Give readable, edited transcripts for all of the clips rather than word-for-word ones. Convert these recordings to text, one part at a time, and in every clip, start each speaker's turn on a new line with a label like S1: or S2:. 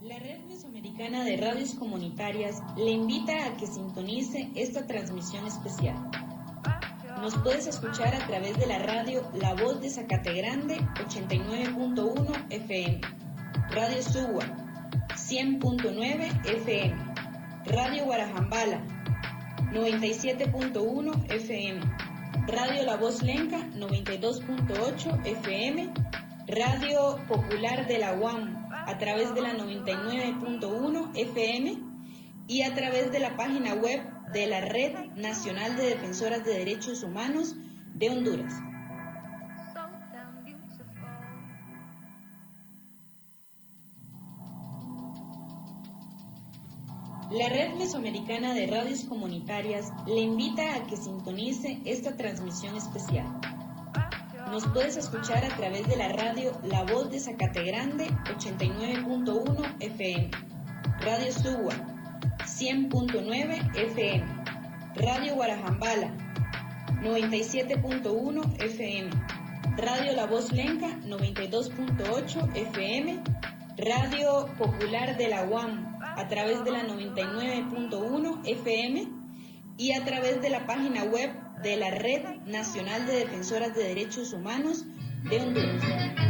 S1: La Red Mesoamericana de Radios Comunitarias le invita a que sintonice esta transmisión especial. Nos puedes escuchar a través de la radio La Voz de Zacategrande 89.1 FM, Radio Suwa 100.9 FM, Radio Guarajambala 97.1 FM, Radio La Voz Lenca 92.8 FM, Radio Popular de la UAM a través de la 99.1 FM y a través de la página web de la Red Nacional de Defensoras de Derechos Humanos de Honduras. La Red Mesoamericana de Radios Comunitarias le invita a que sintonice esta transmisión especial. Nos puedes escuchar a través de la radio La Voz de Zacategrande 89.1 FM, Radio Suwa 100.9 FM, Radio Guarajambala 97.1 FM, Radio La Voz Lenca 92.8 FM, Radio Popular de la UAM a través de la 99.1 FM y a través de la página web de la Red Nacional de Defensoras de Derechos Humanos de Honduras.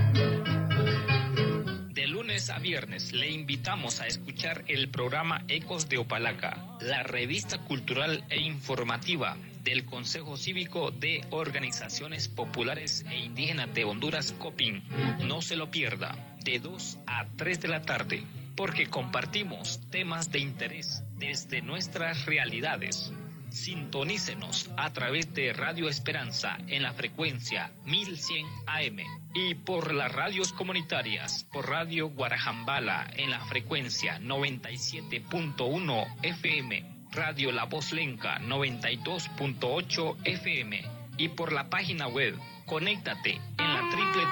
S2: De lunes a viernes le invitamos a escuchar el programa Ecos de Opalaca, la revista cultural e informativa del Consejo Cívico de Organizaciones Populares e Indígenas de Honduras, COPIN. No se lo pierda, de 2 a 3 de la tarde, porque compartimos temas de interés desde nuestras realidades. Sintonícenos a través de Radio Esperanza en la frecuencia 1100 AM y por las radios comunitarias, por Radio Guarajambala en la frecuencia 97.1 FM, Radio La Voz Lenca 92.8 FM y por la página web conéctate en la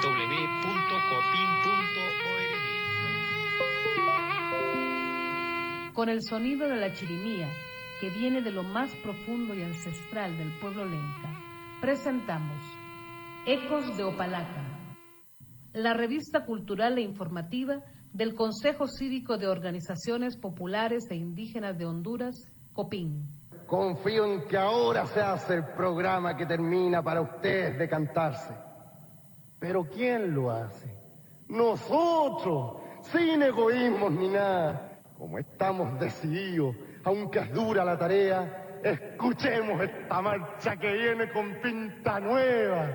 S2: www.copin.org.
S3: Con el sonido de la chirimía, que viene de lo más profundo y ancestral del pueblo lenca, presentamos Ecos de Opalaca, la revista cultural e informativa del Consejo Cívico de Organizaciones Populares e Indígenas de Honduras, COPIN.
S4: Confío en que ahora se hace el programa que termina para ustedes de cantarse. Pero ¿quién lo hace? Nosotros, sin egoísmos ni nada. Como estamos decididos, aunque es dura la tarea, escuchemos esta marcha que viene con pinta nueva.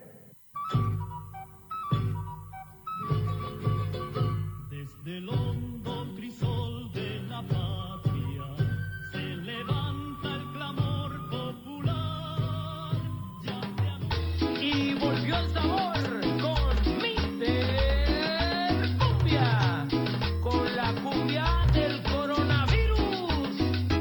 S5: Desde el hondo crisol de la patria se levanta el clamor popular. Y volvió el sabor con Mister Cumbia, con la cumbia del coronavirus.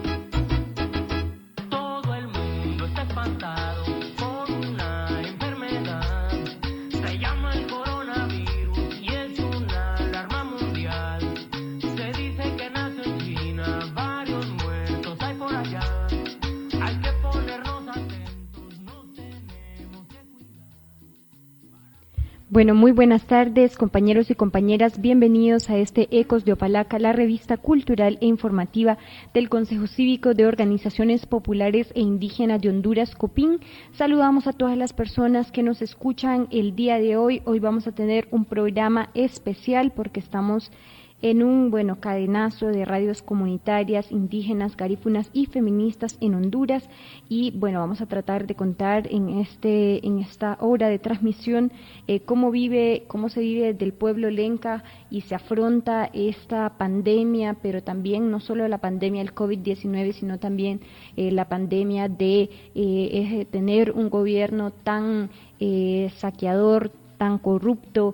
S5: Todo el mundo está espantado con una enfermedad. Se llama el coronavirus y es una alarma mundial. Se dice que nace en China, varios muertos hay por allá. Hay que ponernos atentos, nos tenemos que cuidar.
S6: Bueno, muy buenas tardes, compañeros y compañeras. Bienvenidos a este Ecos de Opalaca, la revista cultural e informativa del Consejo Cívico de Organizaciones Populares e Indígenas de Honduras, COPIN. Saludamos a todas las personas que nos escuchan el día de hoy. Hoy vamos a tener un programa especial porque estamos en un cadenazo de radios comunitarias, indígenas, garífunas y feministas en Honduras, y vamos a tratar de contar en esta hora de transmisión cómo se vive del pueblo lenca y se afronta esta pandemia, pero también no solo la pandemia del COVID-19, sino también la pandemia de tener un gobierno tan saqueador, tan corrupto,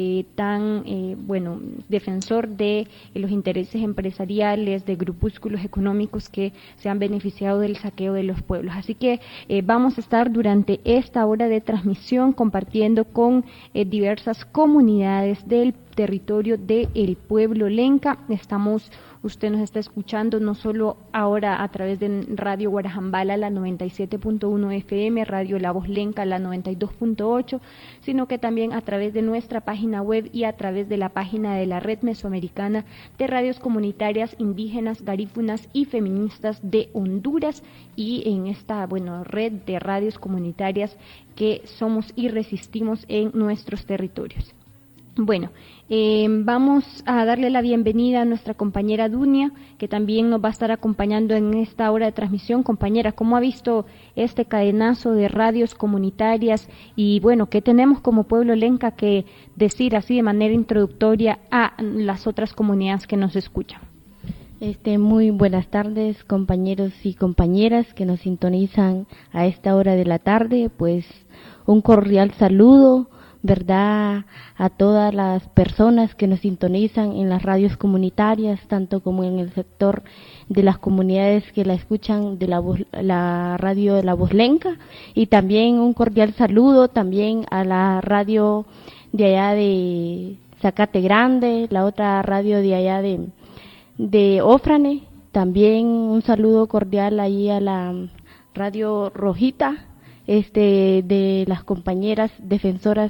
S6: defensor de los intereses empresariales, de grupúsculos económicos que se han beneficiado del saqueo de los pueblos. Así que vamos a estar durante esta hora de transmisión compartiendo con diversas comunidades del territorio del pueblo lenca. Usted nos está escuchando no solo ahora a través de Radio Guarajambala, la 97.1 FM, Radio La Voz Lenca, la 92.8, sino que también a través de nuestra página página web y a través de la página de la Red Mesoamericana de Radios Comunitarias Indígenas, Garífunas y Feministas de Honduras, y en esta red de radios comunitarias que somos y resistimos en nuestros territorios. Bueno, vamos a darle la bienvenida a nuestra compañera Dunia, que también nos va a estar acompañando en esta hora de transmisión. Compañera, ¿cómo ha visto este cadenazo de radios comunitarias? Y bueno, ¿qué tenemos como pueblo lenca que decir así de manera introductoria a las otras comunidades que nos escuchan?
S7: Muy buenas tardes, compañeros y compañeras que nos sintonizan a esta hora de la tarde. Pues un cordial saludo, ¿verdad?, a todas las personas que nos sintonizan en las radios comunitarias, tanto como en el sector de las comunidades que la escuchan de la radio de la Voz Lenca, y también un cordial saludo también a la radio de allá de Zacate Grande, la otra radio de allá de Ofrane. También un saludo cordial ahí a la radio Rojita, de las compañeras defensoras,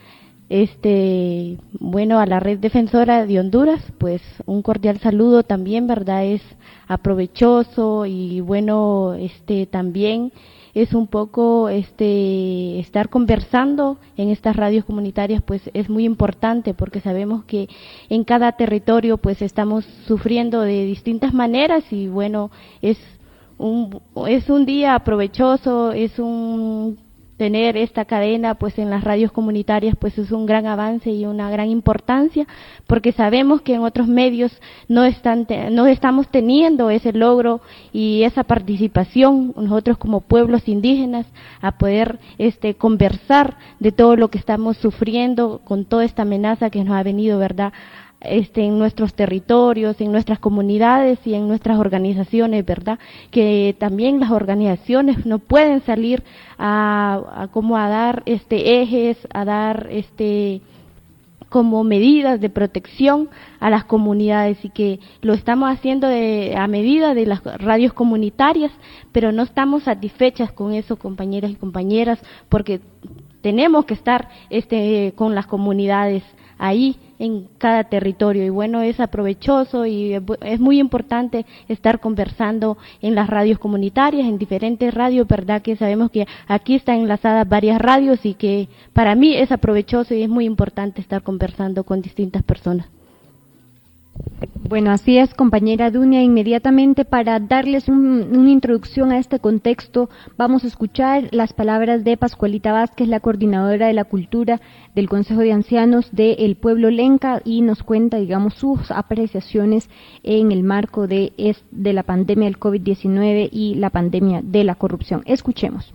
S7: a la Red Defensora de Honduras. Pues un cordial saludo también, ¿verdad? Es aprovechoso y bueno, también es un poco estar conversando en estas radios comunitarias, pues es muy importante, porque sabemos que en cada territorio pues estamos sufriendo de distintas maneras, y bueno, es un día aprovechoso, tener esta cadena pues en las radios comunitarias, pues es un gran avance y una gran importancia, porque sabemos que en otros medios no estamos teniendo ese logro y esa participación nosotros como pueblos indígenas a poder conversar de todo lo que estamos sufriendo con toda esta amenaza que nos ha venido, ¿verdad?, en nuestros territorios, en nuestras comunidades y en nuestras organizaciones, ¿verdad? Que también las organizaciones no pueden salir a dar ejes, a dar como medidas de protección a las comunidades, y que lo estamos haciendo a medida de las radios comunitarias, pero no estamos satisfechas con eso, compañeros y compañeras, porque tenemos que estar con las comunidades ahí en cada territorio, y bueno, es aprovechoso y es muy importante estar conversando en las radios comunitarias, en diferentes radios, ¿verdad?, que sabemos que aquí están enlazadas varias radios, y que para mí es aprovechoso y es muy importante estar conversando con distintas personas.
S6: Bueno, así es, compañera Dunia. Inmediatamente, para darles una introducción a este contexto, vamos a escuchar las palabras de Pascualita Vázquez, la coordinadora de la cultura del Consejo de Ancianos del Pueblo Lenca, y nos cuenta, digamos, sus apreciaciones en el marco de la pandemia del COVID-19 y la pandemia de la corrupción. Escuchemos.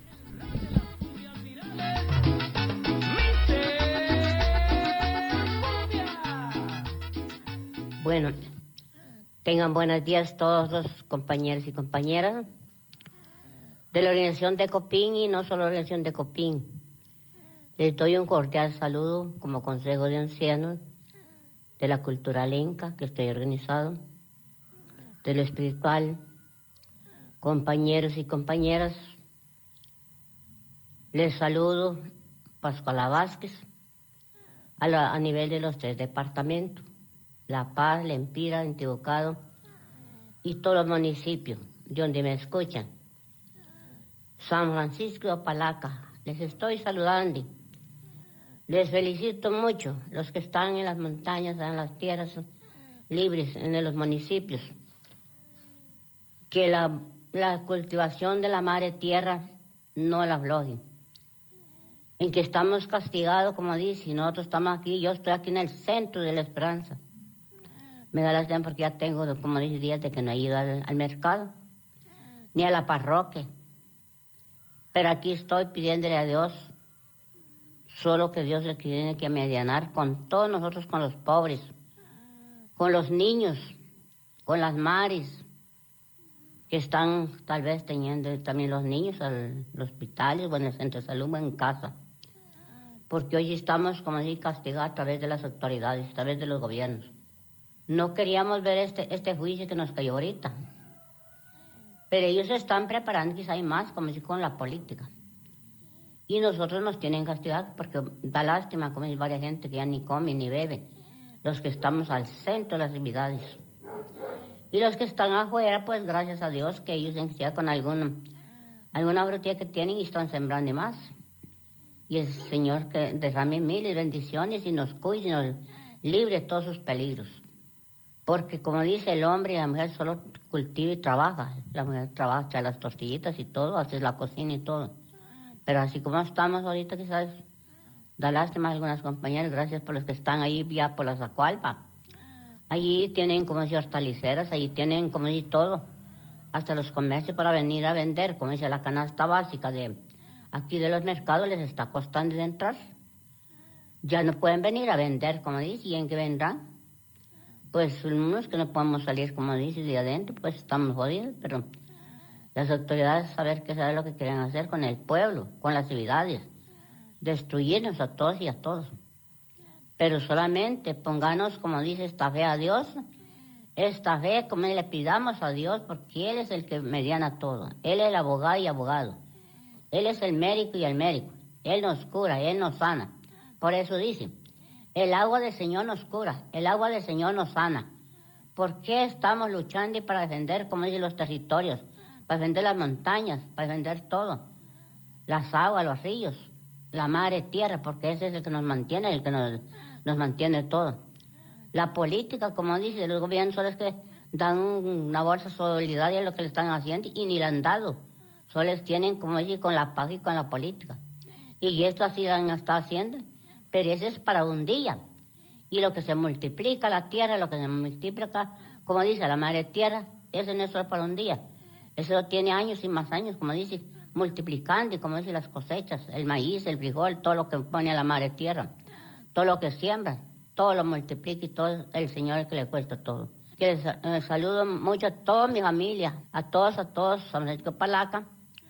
S8: Bueno, tengan buenos días todos los compañeros y compañeras de la organización de Copín, y no solo la organización de Copín. Les doy un cordial saludo como Consejo de Ancianos de la Cultura Lenca que estoy organizado, de lo espiritual, compañeros y compañeras. Les saludo Pascuala Vázquez a nivel de los 3 departamentos. La Paz, Lempira, Intibocado y todos los municipios de donde me escuchan. San Francisco de Opalaca, les estoy saludando. Les felicito mucho los que están en las montañas, en las tierras libres, en los municipios. Que la cultivación de la madre tierra no la aflojen. En que estamos castigados, como dice, nosotros estamos aquí, yo estoy aquí en el centro de la esperanza. Me da lástima porque ya tengo como 10 días de que no he ido al mercado, ni a la parroquia. Pero aquí estoy pidiéndole a Dios, solo que Dios le tiene que medianar con todos nosotros, con los pobres, con los niños, con las madres, que están tal vez teniendo también los niños al hospital o en el centro de salud o en casa. Porque hoy estamos, como decir, castigados a través de las autoridades, a través de los gobiernos. No queríamos ver este juicio que nos cayó ahorita. Pero ellos se están preparando, quizá hay más, como decir, con la política. Y nosotros nos tienen castigados porque da lástima, como hay varias gente que ya ni come ni bebe. Los que estamos al centro de las actividades. Y los que están afuera, pues gracias a Dios que ellos ya con alguna brutilla que tienen y están sembrando más. Y el Señor que derrame miles bendiciones y nos cuide y nos libre de todos sus peligros. Porque como dice el hombre y la mujer solo cultiva y trabaja. La mujer trabaja, echa las tortillitas y todo, hace la cocina y todo. Pero así como estamos ahorita, quizás da lástima a algunas compañeras, gracias por los que están ahí ya por la Zacualpa. Allí tienen como si hortaliceras, allí tienen como si todo, hasta los comercios para venir a vender, como dice la canasta básica de aquí de los mercados les está costando de entrar. Ya no pueden venir a vender, como dice, ¿y en qué vendrán? Pues unos que no podemos salir, como dice, de adentro, pues estamos jodidos, pero las autoridades saben lo que quieren hacer con el pueblo, con las ciudades, destruirnos a todos y a todos. Pero solamente ponganos, como dice, esta fe a Dios, esta fe, como le pidamos a Dios, porque Él es el que mediana todo. Él es el abogado y abogado. Él es el médico y el médico. Él nos cura, Él nos sana. Por eso dice, el agua del Señor nos cura, el agua del Señor nos sana. ¿Por qué estamos luchando para defender, como dicen, los territorios? Para defender las montañas, para defender todo. Las aguas, los ríos, la madre tierra, porque ese es el que nos mantiene, el que nos mantiene todo. La política, como dice, los gobiernos son los que dan una bolsa solidaria a lo que le están haciendo y ni la han dado. Solo les tienen, como dice, con la paz y con la política. Y esto así han estado haciendo, pero eso es para un día. Y lo que se multiplica la tierra, lo que se multiplica, como dice la madre tierra, eso no es solo para un día. Eso tiene años y más años, como dice, multiplicando, y como dice, las cosechas, el maíz, el frijol, todo lo que pone a la madre tierra, todo lo que siembra, todo lo multiplica y todo el Señor es que le cuesta todo. Que les saludo mucho a toda mi familia, a todos, San Francisco Palaca.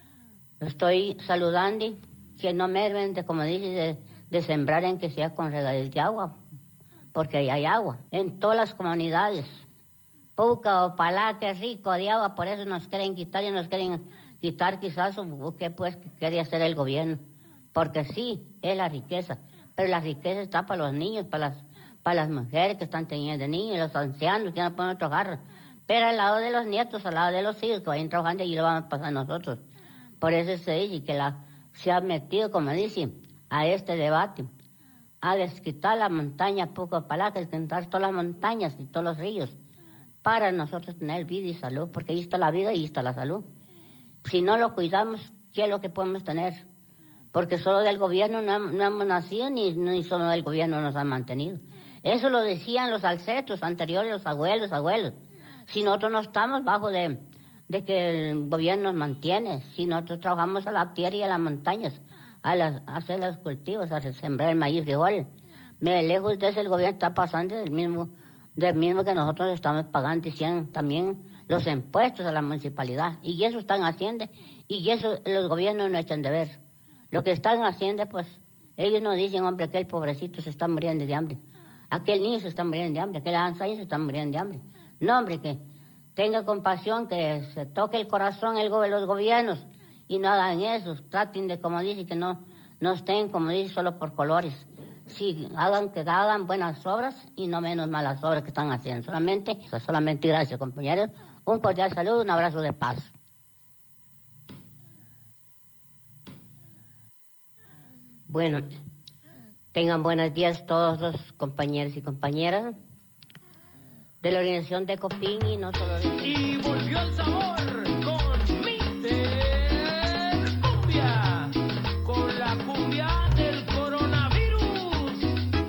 S8: Estoy saludando y que no mermen, como dice, de sembrar en que sea con regadíos de agua, porque ahí hay agua, en todas las comunidades. Puca o Palaca es rico de agua, por eso nos quieren quitar y nos quieren quitar quizás o qué pues que quiere hacer el gobierno. Porque sí, es la riqueza, pero la riqueza está para los niños, para las mujeres que están teniendo niños, los ancianos que no pueden trabajar. Pero al lado de los nietos, al lado de los hijos que vayan trabajando, y lo vamos a pasar nosotros. Por eso se dice que se ha metido, como dicen, a este debate, a desquitar la montaña Puca o Palaca, desquitar todas las montañas y todos los ríos, para nosotros tener vida y salud, porque ahí está la vida y ahí está la salud. Si no lo cuidamos, ¿qué es lo que podemos tener? Porque solo del gobierno no hemos nacido, ni solo del gobierno nos han mantenido. Eso lo decían los ancestros anteriores, los abuelos. Si nosotros no estamos bajo de que el gobierno nos mantiene, si nosotros trabajamos a la tierra y a las montañas, a hacer los cultivos, a sembrar el maíz, frijol, lejos de eso el gobierno está pasando del mismo que nosotros estamos pagando, diciendo también los impuestos a la municipalidad, y eso están haciendo, y eso los gobiernos no echan de ver. Lo que están haciendo, pues, ellos no dicen, hombre, aquel pobrecito se está muriendo de hambre, aquel niño se está muriendo de hambre, aquel anciano se está muriendo de hambre. No, hombre, que tenga compasión, que se toque el corazón los gobiernos, y no hagan eso, traten de, como dice, que no estén, como dice, solo por colores. Sí, que hagan buenas obras y no menos malas obras que están haciendo. Solamente gracias, compañeros. Un cordial saludo, un abrazo de paz. Bueno, tengan buenos días todos los compañeros y compañeras de la organización de Copín y no solo de...
S5: Y volvió el sabor con Mister Cumbia, con la cumbia del coronavirus.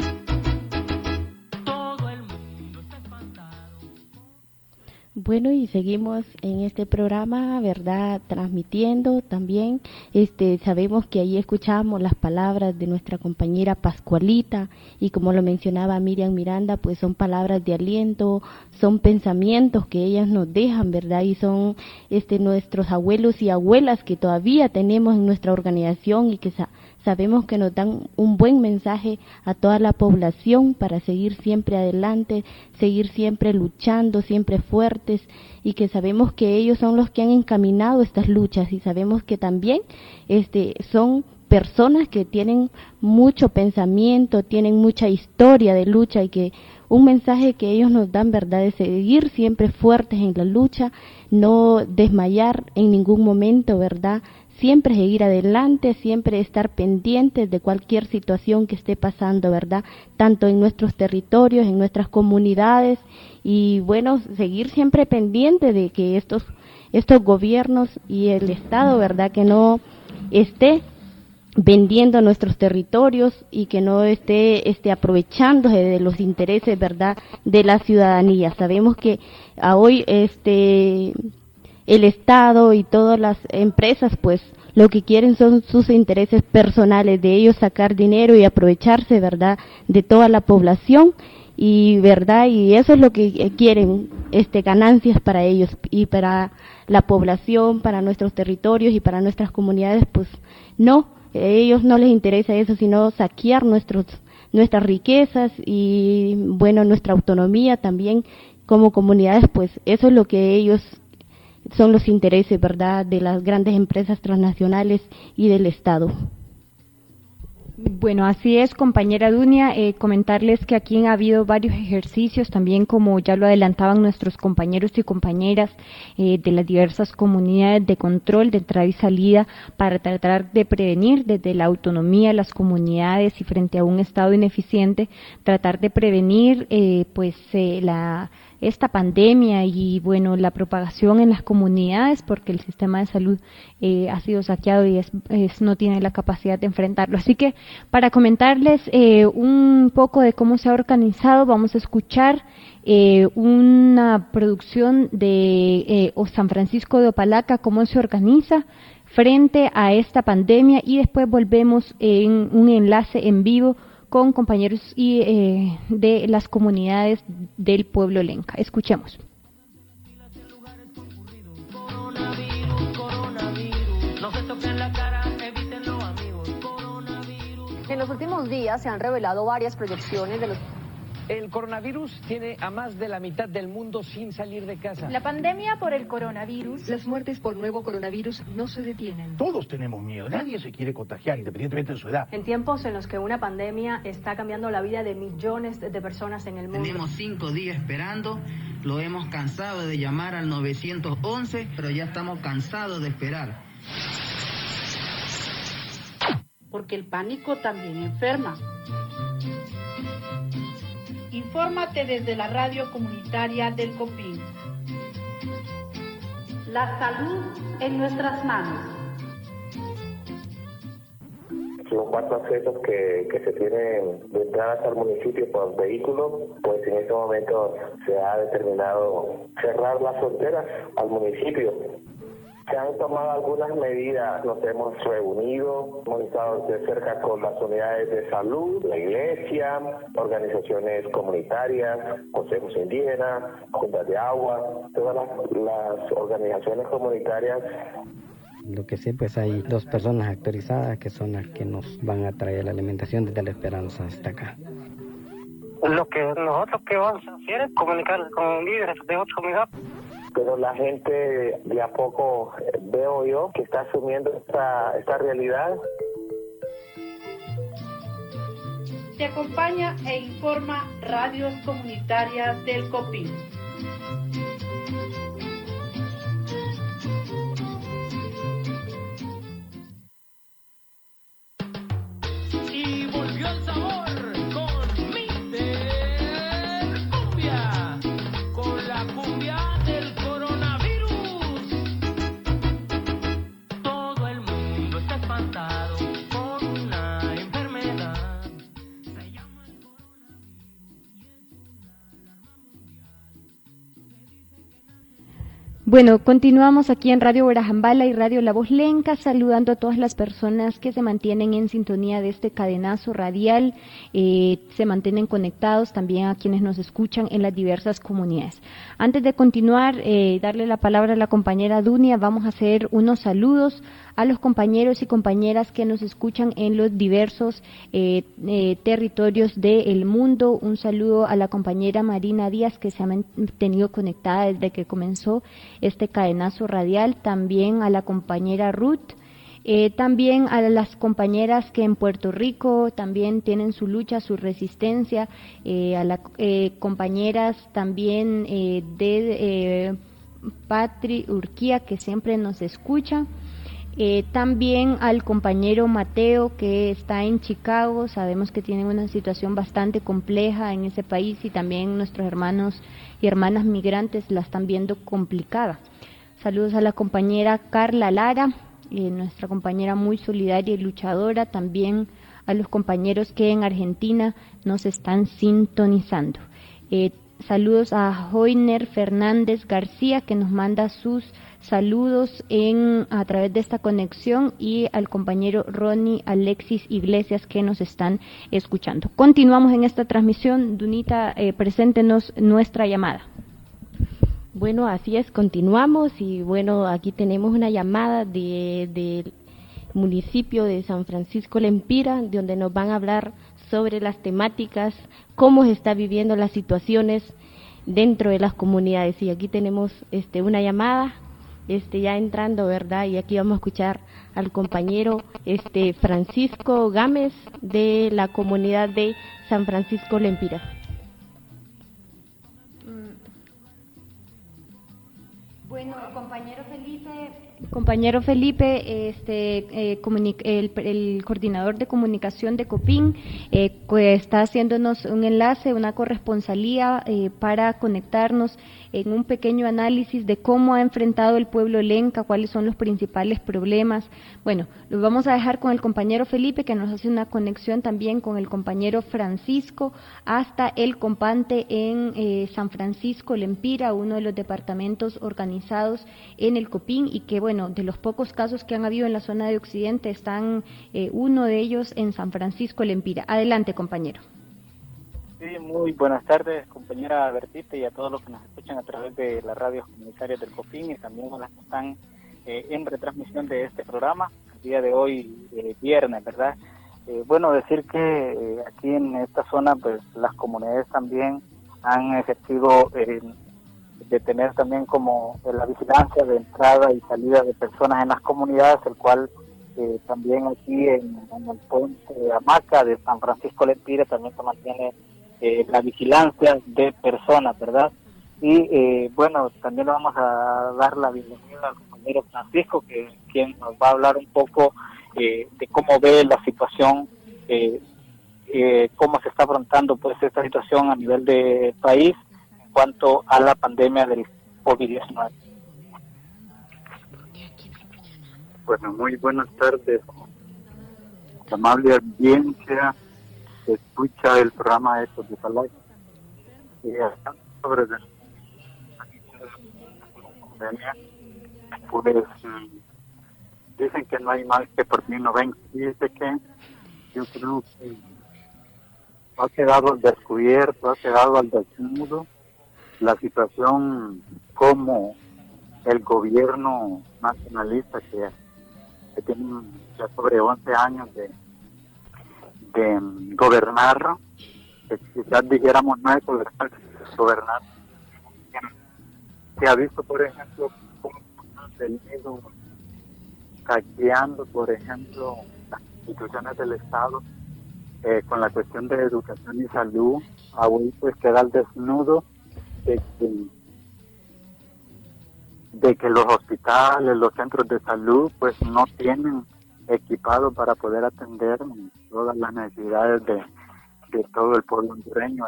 S5: Todo el mundo está espantado.
S7: Bueno, y seguimos en este programa, ¿verdad? Transmitiendo también. Sabemos que ahí escuchamos las palabras de nuestra compañera Pascualita, y como lo mencionaba Miriam Miranda, pues son palabras de aliento, son pensamientos que ellas nos dejan, ¿verdad? Y son nuestros abuelos y abuelas que todavía tenemos en nuestra organización y que sabemos que nos dan un buen mensaje a toda la población para seguir siempre adelante, seguir siempre luchando, siempre fuertes, y que sabemos que ellos son los que han encaminado estas luchas, y sabemos que también son personas que tienen mucho pensamiento, tienen mucha historia de lucha y que un mensaje que ellos nos dan, ¿verdad?, de seguir siempre fuertes en la lucha, no desmayar en ningún momento, ¿verdad?, siempre seguir adelante, siempre estar pendientes de cualquier situación que esté pasando, ¿verdad?, tanto en nuestros territorios, en nuestras comunidades, y bueno, seguir siempre pendientes de que estos gobiernos y el Estado, ¿verdad?, que no esté vendiendo nuestros territorios y que no esté aprovechándose de los intereses, ¿verdad?, de la ciudadanía. Sabemos que hoy el Estado y todas las empresas, pues, lo que quieren son sus intereses personales, de ellos sacar dinero y aprovecharse, ¿verdad?, de toda la población, y verdad, y eso es lo que quieren, ganancias para ellos y para la población, para nuestros territorios y para nuestras comunidades, pues no, a ellos no les interesa eso, sino saquear nuestras riquezas y bueno, nuestra autonomía también como comunidades, pues eso es lo que ellos son los intereses, ¿verdad?, de las grandes empresas transnacionales y del Estado.
S6: Bueno, así es, compañera Dunia, comentarles que aquí ha habido varios ejercicios también, como ya lo adelantaban nuestros compañeros y compañeras de las diversas comunidades, de control de entrada y salida para tratar de prevenir desde la autonomía de las comunidades y frente a un Estado ineficiente, tratar de prevenir esta pandemia y bueno, la propagación en las comunidades, porque el sistema de salud ha sido saqueado y no tiene la capacidad de enfrentarlo. Así que para comentarles un poco de cómo se ha organizado, vamos a escuchar una producción de San Francisco de Opalaca, cómo se organiza frente a esta pandemia, y después volvemos en un enlace en vivo con compañeros y de las comunidades del pueblo lenca. Escuchemos.
S9: En los últimos días se han revelado varias proyecciones de los...
S10: El coronavirus tiene a más de la mitad del mundo sin salir de casa.
S11: La pandemia por el coronavirus.
S12: Las muertes por nuevo coronavirus no se detienen.
S13: Todos tenemos miedo, nadie se quiere contagiar, independientemente de su edad.
S9: En tiempos en los que una pandemia está cambiando la vida de millones de personas en el mundo.
S14: Tenemos 5 días esperando, lo hemos cansado de llamar al 911, pero ya estamos cansados de esperar.
S15: Porque el pánico también enferma.
S16: Infórmate desde la radio comunitaria del Copín.
S15: La salud en nuestras manos.
S17: Los 4 accesos que se tienen de entradas al municipio por vehículo, pues en este momento se ha determinado cerrar las fronteras al municipio. Se han tomado algunas medidas, nos hemos reunido, hemos estado de cerca con las unidades de salud, la iglesia, organizaciones comunitarias, consejos indígenas, juntas de agua, todas las organizaciones comunitarias.
S18: Lo que sé, pues hay 2 personas autorizadas que son las que nos van a traer la alimentación desde La Esperanza hasta acá.
S19: Lo que nosotros que vamos a hacer es comunicar con líderes de otras comunidades.
S17: Pero la gente de a poco veo yo que está asumiendo esta realidad.
S16: Te acompaña e informa Radios Comunitarias del Copín.
S5: Y volvió el sabor con Mister Cumbia, con la cumbia del coronavirus. Todo el mundo está espantado por una enfermedad. Se llama el coronavirus y es una alarma mundial.
S6: Bueno, continuamos aquí en Radio Guarajambala y Radio La Voz Lenca, saludando a todas las personas que se mantienen en sintonía de este cadenazo radial, se mantienen conectados, también a quienes nos escuchan en las diversas comunidades. Antes de continuar, darle la palabra a la compañera Dunia, vamos a hacer unos saludos a los compañeros y compañeras que nos escuchan en los diversos territorios del mundo. Un saludo a la compañera Marina Díaz, que se ha mantenido conectada desde que comenzó este cadenazo radial. También a la compañera Ruth También a las compañeras que en Puerto Rico también tienen su lucha, su resistencia, a las compañeras también de Patri Urquía, que siempre nos escucha. También al compañero Mateo, que está en Chicago. Sabemos que tienen una situación bastante compleja en ese país, y también nuestros hermanos y hermanas migrantes la están viendo complicada. Saludos a la compañera Carla Lara, nuestra compañera muy solidaria y luchadora. También a los compañeros que en Argentina nos están sintonizando. Saludos a Joiner Fernández García, que nos manda sus saludos a través de esta conexión, y al compañero Ronnie Alexis Iglesias, que nos están escuchando. Continuamos en esta transmisión. Dunita, preséntenos nuestra llamada.
S7: Bueno, así es, continuamos, y bueno, aquí tenemos una llamada del municipio de San Francisco Lempira, donde nos van a hablar sobre las temáticas, cómo se está viviendo las situaciones dentro de las comunidades. Y aquí tenemos una llamada ya entrando, ¿verdad? Y aquí vamos a escuchar al compañero Francisco Gámez, de la comunidad de San Francisco Lempira.
S6: Bueno, compañero Felipe, el coordinador de comunicación de COPIN, está haciéndonos un enlace, una corresponsalía para conectarnos en un pequeño análisis de cómo ha enfrentado el pueblo lenca, cuáles son los principales problemas. Bueno, lo vamos a dejar con el compañero Felipe, que nos hace una conexión también con el compañero Francisco hasta el Compante en San Francisco Lempira, uno de los departamentos organizados en el COPIN, y que, bueno, de los pocos casos que han habido en la zona de Occidente, están uno de ellos en San Francisco Lempira. Adelante, compañero.
S20: Sí, muy buenas tardes, compañera Bertita, y a todos los que nos escuchan a través de las radios comunitarias del COPIN, y también a las que están en retransmisión de este programa, el día de hoy, viernes, ¿verdad? Bueno, decir que aquí en esta zona, pues las comunidades también han ejercido de tener también como la vigilancia de entrada y salida de personas en las comunidades, el cual también aquí en el puente Hamaca de San Francisco Lempira también se mantiene la vigilancia de personas, ¿verdad? Y bueno, también le vamos a dar la bienvenida al compañero Francisco, quien nos va a hablar un poco de cómo ve la situación, cómo se está afrontando pues esta situación a nivel de país en cuanto a la pandemia del COVID-19.
S21: Bueno, muy buenas tardes, amable audiencia que escucha el programa Ecos de Opalaca. Sobre la pandemia, pues dicen que no hay mal que por mí no venga. Dice que yo creo que ha quedado al descubierto, ha quedado al desnudo la situación como el gobierno nacionalista que tiene ya sobre 11 años de gobernar, que quizás dijéramos no es gobernar, se ha visto, por ejemplo, cómo han venido saqueando, por ejemplo, las instituciones del Estado, con la cuestión de educación y salud. Hoy pues queda al desnudo de que los hospitales, los centros de salud pues no tienen equipados para poder atender todas las necesidades de todo el pueblo hondureño.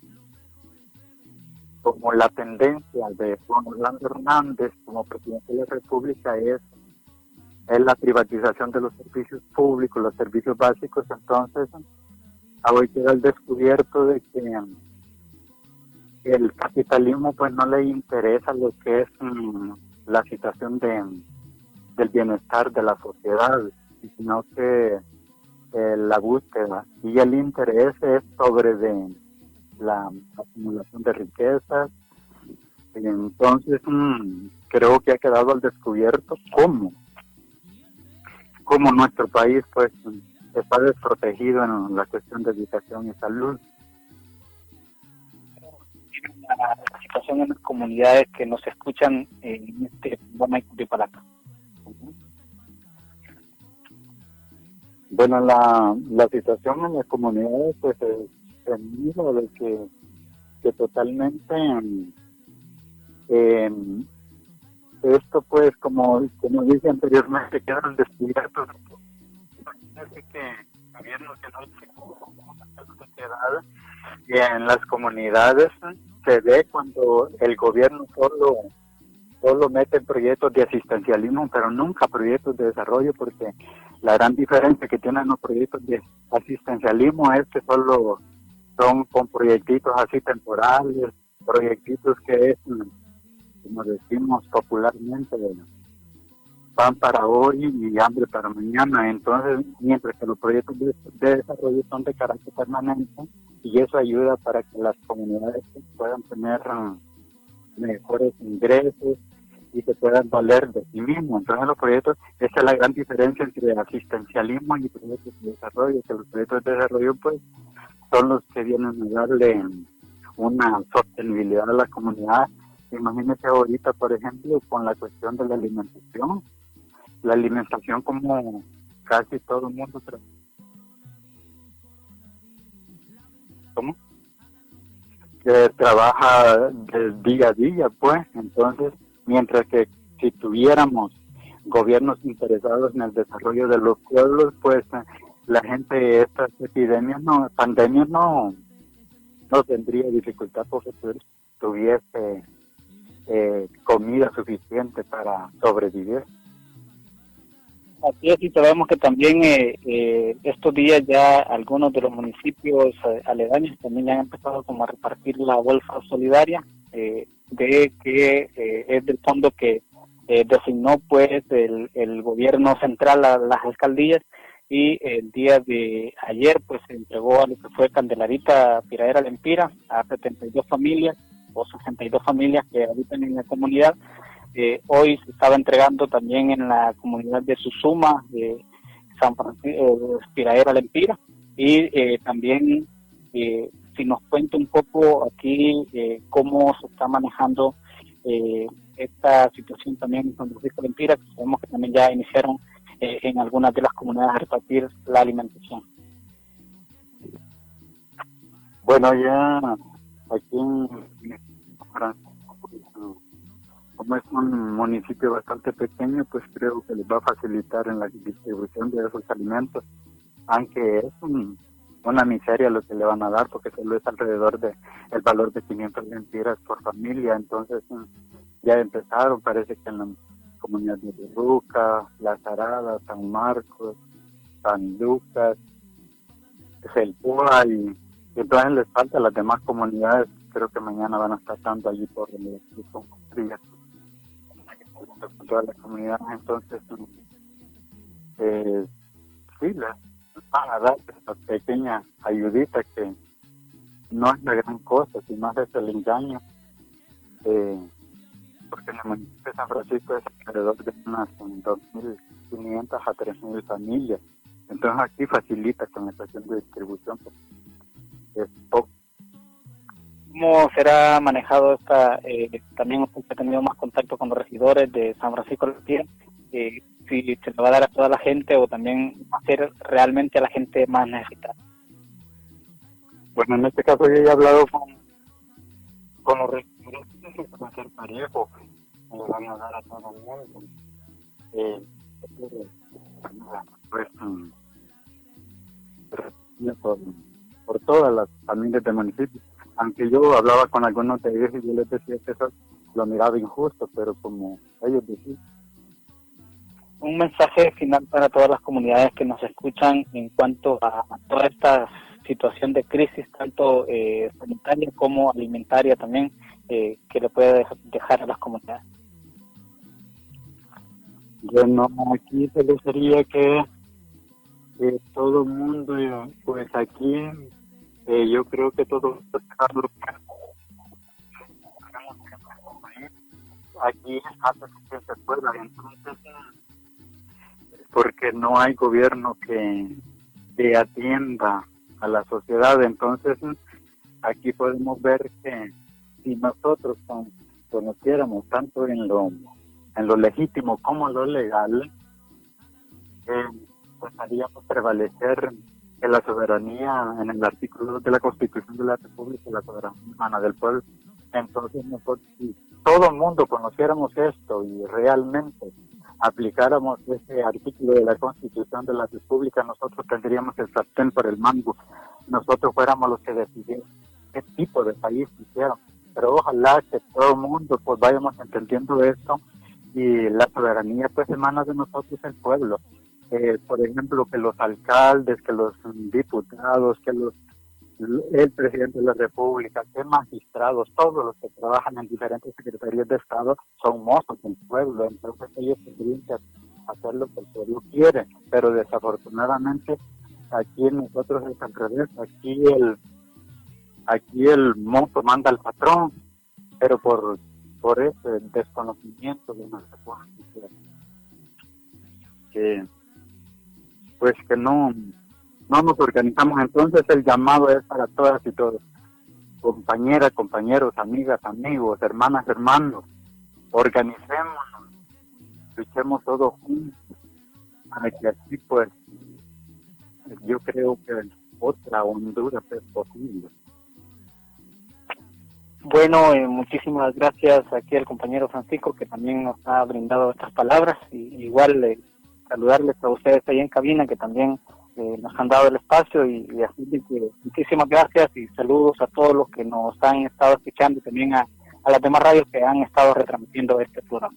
S21: Como la tendencia de Juan Orlando Hernández como presidente de la República es la privatización de los servicios públicos, los servicios básicos, entonces hoy queda el descubierto de que el capitalismo pues no le interesa lo que es la situación del bienestar de la sociedad, sino que la búsqueda y el interés es sobre de la acumulación de riquezas. Y entonces creo que ha quedado al descubierto cómo nuestro país pues está desprotegido en la cuestión de educación y salud.
S20: La situación en las comunidades que nos escuchan en este programa de Opalaca.
S21: Bueno, la situación en las comunidades pues es mira de que totalmente esto pues como dije anteriormente quedan descubiertos. Parece que gobierno que no se sociedad y en las comunidades se ve cuando el gobierno solo mete proyectos de asistencialismo, pero nunca proyectos de desarrollo, porque la gran diferencia que tienen los proyectos de asistencialismo es que solo son con proyectitos así temporales, proyectitos que es, como decimos popularmente, pan para hoy y hambre para mañana. Entonces, mientras que los proyectos de desarrollo son de carácter permanente, y eso ayuda para que las comunidades puedan tener mejores ingresos y se puedan valer de sí mismos. Entonces los proyectos, esa es la gran diferencia entre asistencialismo y proyectos de desarrollo, que los proyectos de desarrollo pues son los que vienen a darle una sostenibilidad a la comunidad. Imagínense ahorita, por ejemplo, con la cuestión de la alimentación como casi todo el mundo trabaja del día a día, pues. Entonces, mientras que si tuviéramos gobiernos interesados en el desarrollo de los pueblos, pues la gente, estas pandemias no tendría dificultad porque tuviese comida suficiente para sobrevivir.
S20: Así es, y sabemos que también estos días ya algunos de los municipios aledaños también ya han empezado como a repartir la bolsa solidaria, de que es del fondo que designó pues el gobierno central a las alcaldías, y el día de ayer pues se entregó a lo que fue Candelarita Piraera Lempira a 72 familias o 62 familias que habitan en la comunidad. Hoy se estaba entregando también en la comunidad de Susuma, de San Francisco, Piraera Lempira, y también si nos cuenta un poco aquí cómo se está manejando esta situación también en San Francisco Lempira, que sabemos que también ya iniciaron en algunas de las comunidades a repartir la alimentación.
S21: Bueno, ya aquí como es un municipio bastante pequeño, pues creo que les va a facilitar en la distribución de esos alimentos, aunque es una miseria lo que le van a dar, porque solo es alrededor de el valor de 500 lempiras por familia. Entonces ya empezaron, parece que en la comunidad de Ruca, La Zarada, San Marcos, San Lucas, Celpúa, y entonces les falta a las demás comunidades. Creo que mañana van a estar dando allí por el con toda la comunidad. Entonces sí, les van a dar esta pequeña ayudita que no es la gran cosa, sino es el engaño, porque en el municipio de San Francisco es alrededor de unas 2.500 a 3.000 familias. Entonces aquí facilita con la cuestión de distribución, porque es poco.
S20: ¿Cómo será manejado esta? También usted ha tenido más contacto con los regidores de San Francisco Lempira, si se le va a dar a toda la gente o también va a ser realmente a la gente más necesitada.
S21: Bueno, en este caso yo ya he hablado con los regidores, que va a ser parejo, le van a dar a todo el mundo. Por todas las familias del municipio. Aunque yo hablaba con algunos de ellos y yo les decía que eso lo miraba injusto, pero como ellos decían.
S20: Un mensaje final para todas las comunidades que nos escuchan en cuanto a toda esta situación de crisis, tanto sanitaria como alimentaria también, que le puede dejar a las comunidades.
S21: Bueno, aquí se les diría que todo el mundo, pues aquí, yo creo que todo aquí hace que se pueda, entonces porque no hay gobierno que atienda a la sociedad. Entonces aquí podemos ver que si nosotros conociéramos tanto en lo legítimo como lo legal, pues haríamos prevalecer que la soberanía en el artículo 2 de la Constitución de la República, la soberanía humana del pueblo. Entonces nosotros, si todo el mundo conociéramos esto y realmente aplicáramos ese artículo de la Constitución de la República, nosotros tendríamos el sartén por el mango. Nosotros fuéramos los que decidieran qué tipo de país quisieran. Pero ojalá que todo el mundo pues vayamos entendiendo esto, y la soberanía pues emana de nosotros, el pueblo. Por ejemplo, que los alcaldes, que los diputados, que el presidente de la República, que magistrados, todos los que trabajan en diferentes secretarías de Estado son mozos del pueblo. Entonces ellos tendrían que hacer lo que el pueblo quiere, pero desafortunadamente aquí nosotros es al revés. Aquí el mozo manda al patrón, pero por ese desconocimiento de nuestra política, que no nos organizamos. Entonces el llamado es para todas y todos, compañeras, compañeros, amigas, amigos, hermanas, hermanos, organicémonos, luchemos todos juntos, para que así pues yo creo que otra Honduras es posible.
S20: Bueno, muchísimas gracias aquí al compañero Francisco, que también nos ha brindado estas palabras, y igual saludarles a ustedes ahí en cabina, que también nos han dado el espacio, y así que muchísimas gracias y saludos a todos los que nos han estado escuchando, y también a las demás radios que han estado retransmitiendo este programa.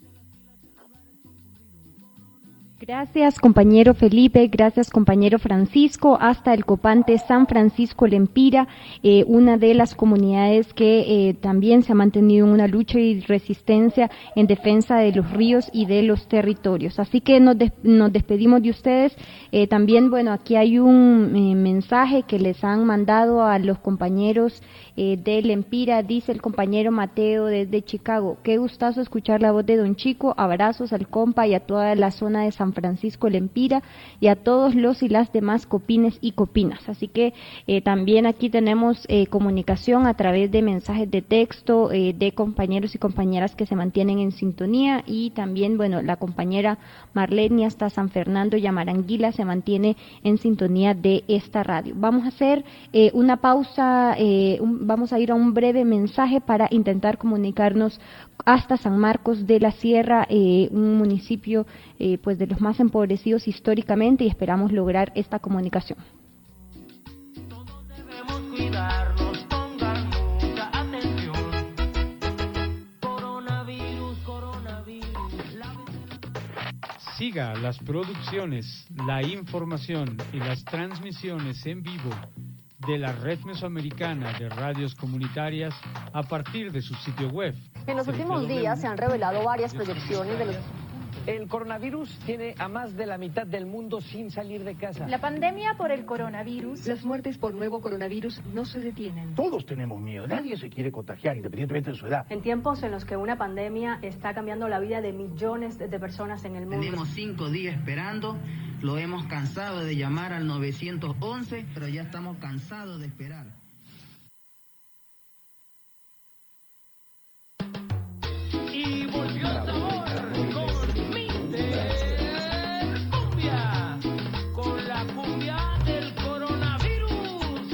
S6: Gracias, compañero Felipe, gracias, compañero Francisco, hasta el Copante San Francisco Lempira, una de las comunidades que también se ha mantenido en una lucha y resistencia en defensa de los ríos y de los territorios. Así que nos despedimos de ustedes. También, bueno, aquí hay un mensaje que les han mandado a los compañeros de Lempira. Dice el compañero Mateo desde Chicago: qué gustazo escuchar la voz de don Chico, abrazos al compa y a toda la zona de San Francisco Lempira y a todos los y las demás copines y copinas. Así que también aquí tenemos comunicación a través de mensajes de texto de compañeros y compañeras que se mantienen en sintonía, y también, bueno, la compañera Marlene hasta San Fernando y Amaranguila se mantiene en sintonía de esta radio. Vamos a hacer una pausa, vamos a ir a un breve mensaje para intentar comunicarnos hasta San Marcos de la Sierra, un municipio pues de los más empobrecidos históricamente, y esperamos lograr esta comunicación.
S5: Todos debemos cuidarnos, pongan mucha atención. Coronavirus.
S1: Siga las producciones, la información y las transmisiones en vivo de la Red Mesoamericana de Radios Comunitarias a partir de su sitio web.
S9: En los últimos días se han revelado varias proyecciones de los...
S10: El coronavirus tiene a más de la mitad del mundo sin salir de casa.
S11: La pandemia por el coronavirus.
S12: Las muertes por nuevo coronavirus no se detienen.
S13: Todos tenemos miedo, nadie se quiere contagiar, independientemente de su edad.
S9: En tiempos en los que una pandemia está cambiando la vida de millones de personas en el mundo.
S14: Tenemos 5 días esperando, lo hemos cansado de llamar al 911, pero ya estamos cansados de esperar.
S5: Y volvió el sabor con Mister Cumbia, con la cumbia del coronavirus.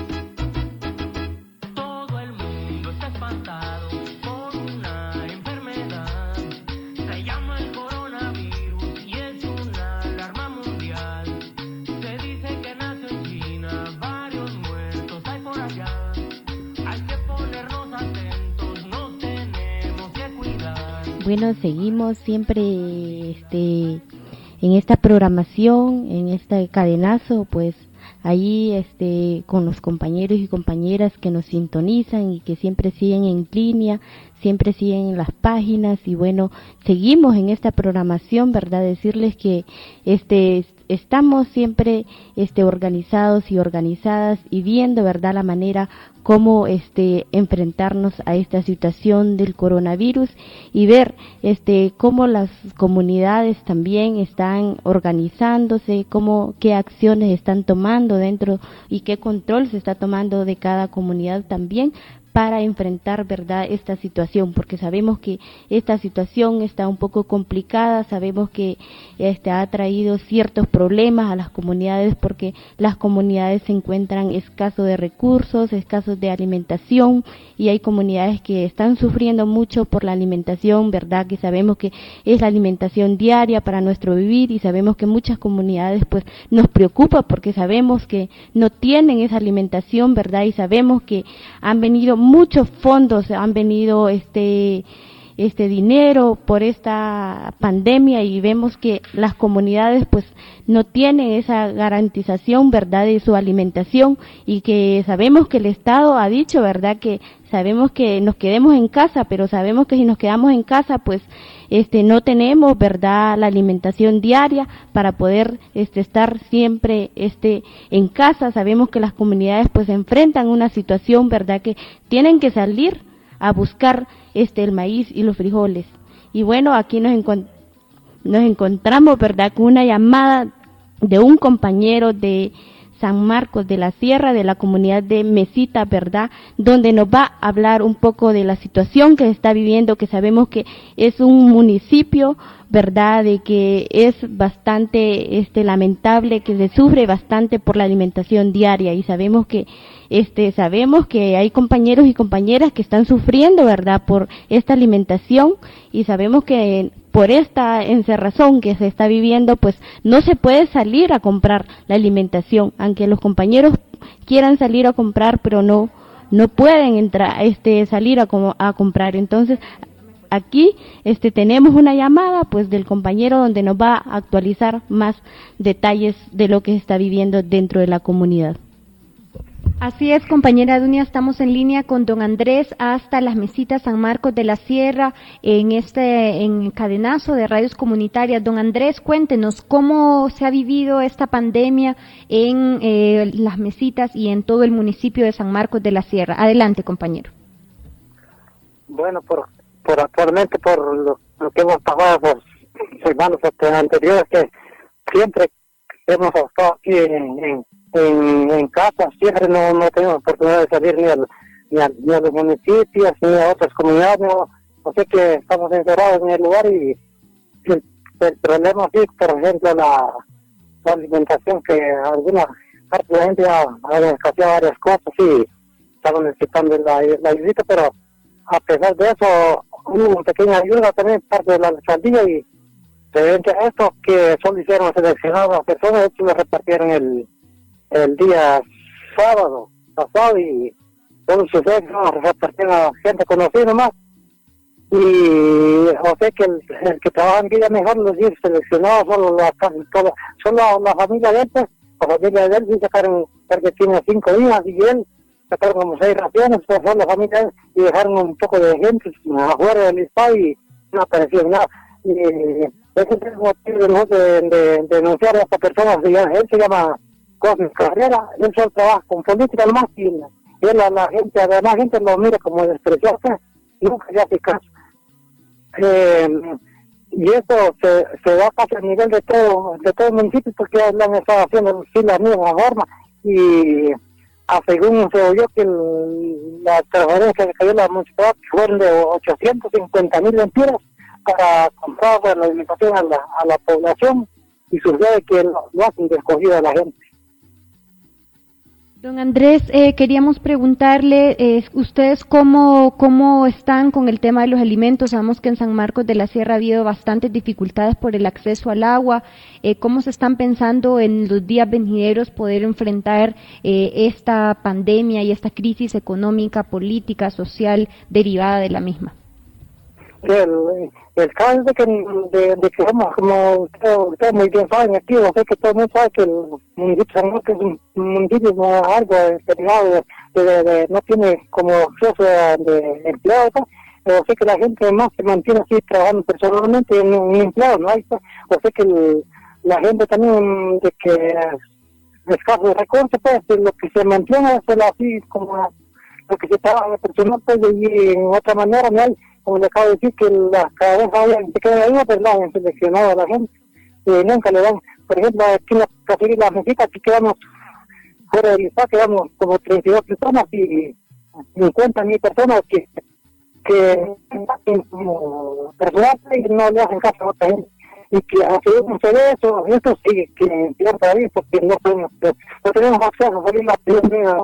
S5: Todo el mundo está espantado por una enfermedad, se llama el coronavirus y es una alarma mundial. Se dice que nació en China, varios muertos hay por allá. Hay que ponernos atentos, nos tenemos que cuidar.
S7: Bueno, seguimos siempre en esta programación, en este cadenazo, pues ahí con los compañeros y compañeras que nos sintonizan y que siempre siguen en línea, siempre siguen en las páginas, y bueno, seguimos en esta programación, ¿verdad? Decirles que estamos siempre organizados y organizadas y viendo, ¿verdad?, la manera cómo enfrentarnos a esta situación del coronavirus, y ver cómo las comunidades también están organizándose, qué acciones están tomando dentro y qué control se está tomando de cada comunidad también, para enfrentar, ¿verdad?, esta situación, porque sabemos que esta situación está un poco complicada, sabemos que ha traído ciertos problemas a las comunidades porque las comunidades se encuentran escasos de recursos, escasos de alimentación, y hay comunidades que están sufriendo mucho por la alimentación, ¿verdad?, que sabemos que es la alimentación diaria para nuestro vivir, y sabemos que muchas comunidades pues nos preocupa porque sabemos que no tienen esa alimentación, ¿verdad?, y sabemos que han venido muchos fondos, han venido este dinero por esta pandemia, y vemos que las comunidades pues no tienen esa garantización, ¿verdad?, de su alimentación, y que sabemos que el Estado ha dicho, ¿verdad?, que sabemos que nos quedemos en casa, pero sabemos que si nos quedamos en casa pues no tenemos, ¿verdad?, la alimentación diaria para poder estar siempre en casa. Sabemos que las comunidades pues enfrentan una situación, ¿verdad?, que tienen que salir a buscar el maíz y los frijoles. Y bueno, aquí nos encontramos, ¿verdad?, con una llamada de un compañero de San Marcos de la Sierra, de la comunidad de Mesita, ¿verdad?, donde nos va a hablar un poco de la situación que se está viviendo, que sabemos que es un municipio, ¿verdad?, de que es bastante lamentable, que se sufre bastante por la alimentación diaria, y sabemos que hay compañeros y compañeras que están sufriendo, ¿verdad?, por esta alimentación, y sabemos que por esta encerrazón que se está viviendo, pues no se puede salir a comprar la alimentación, aunque los compañeros quieran salir a comprar, pero no pueden salir a comprar. Entonces, aquí tenemos una llamada pues del compañero donde nos va a actualizar más detalles de lo que se está viviendo dentro de la comunidad.
S6: Así es, compañera Dunia, estamos en línea con don Andrés hasta las Mesitas San Marcos de la Sierra en cadenazo de radios comunitarias. Don Andrés, cuéntenos cómo se ha vivido esta pandemia en las Mesitas y en todo el municipio de San Marcos de la Sierra. Adelante, compañero.
S19: Bueno, por actualmente por lo que hemos pasado por semanas anteriores, que siempre hemos estado aquí en casa, siempre no tenemos oportunidad de salir ni a los municipios, ni a otras comunidades, no sé, que estamos encerrados en el lugar, y el problema sí, por ejemplo, la alimentación, que alguna parte de la gente ha escaseado varias cosas, y estamos necesitando la ayuda, pero a pesar de eso hubo una pequeña ayuda también parte de la alcaldía, y frente a esto que solo hicieron seleccionar a las personas, esto lo repartieron el día sábado pasado, y todos sus no repartieron a gente conocida nomás, y o sea que el que trabaja en Vida Mejor los días seleccionados solo la familia de él, pues, la familia de él sí sacaron, porque tiene 5 hijas, y él sacaron como 6 raciones, pues son la familia de él, y dejaron un poco de gente afuera del estado, y no apareció nada. Y ese es el motivo de nosotros de denunciar a esta persona. Él se llama Cosme Carrera, él solo trabaja con política nomás, y él a la gente, además gente lo mira como despreciado, nunca se hace caso. Y eso se da casi a nivel de todo el municipio, porque ya lo han estado haciendo sí, la misma forma, y según se oyó que la transferencia que cayó la municipalidad fueron de 850,000 lempiras para comprar la alimentación a la población, y surgió de que lo hacen descogido a la gente.
S6: Don Andrés, queríamos preguntarle, ¿ustedes cómo están con el tema de los alimentos? Sabemos que en San Marcos de la Sierra ha habido bastantes dificultades por el acceso al agua. ¿Cómo se están pensando en los días venideros poder enfrentar esta pandemia y esta crisis económica, política, social derivada de la misma?
S19: El caso de que vamos, como ustedes muy bien saben aquí, o sea que todo el mundo sabe que el municipio de San Marcos es un municipio algo derivado no tiene como acceso de empleados, o sea que la gente más se mantiene así trabajando personalmente en un empleado, ¿no? O sea que la gente también de que escaso de recursos, pues lo que se mantiene es así como lo que se trabaja personal, pues, y en otra manera no hay. Como le acabo de decir, que cada vez se queda ahí, pero la han seleccionado a la gente, y nunca le dan. Por ejemplo, aquí en la casería Las Mesitas, aquí quedamos fuera del estado, quedamos como 32 personas, y 50.000 personas que como personas y no le hacen caso a otra gente. Y que aunque uno se ve eso sí, que peor todavía, porque no tenemos acceso a salir la primera.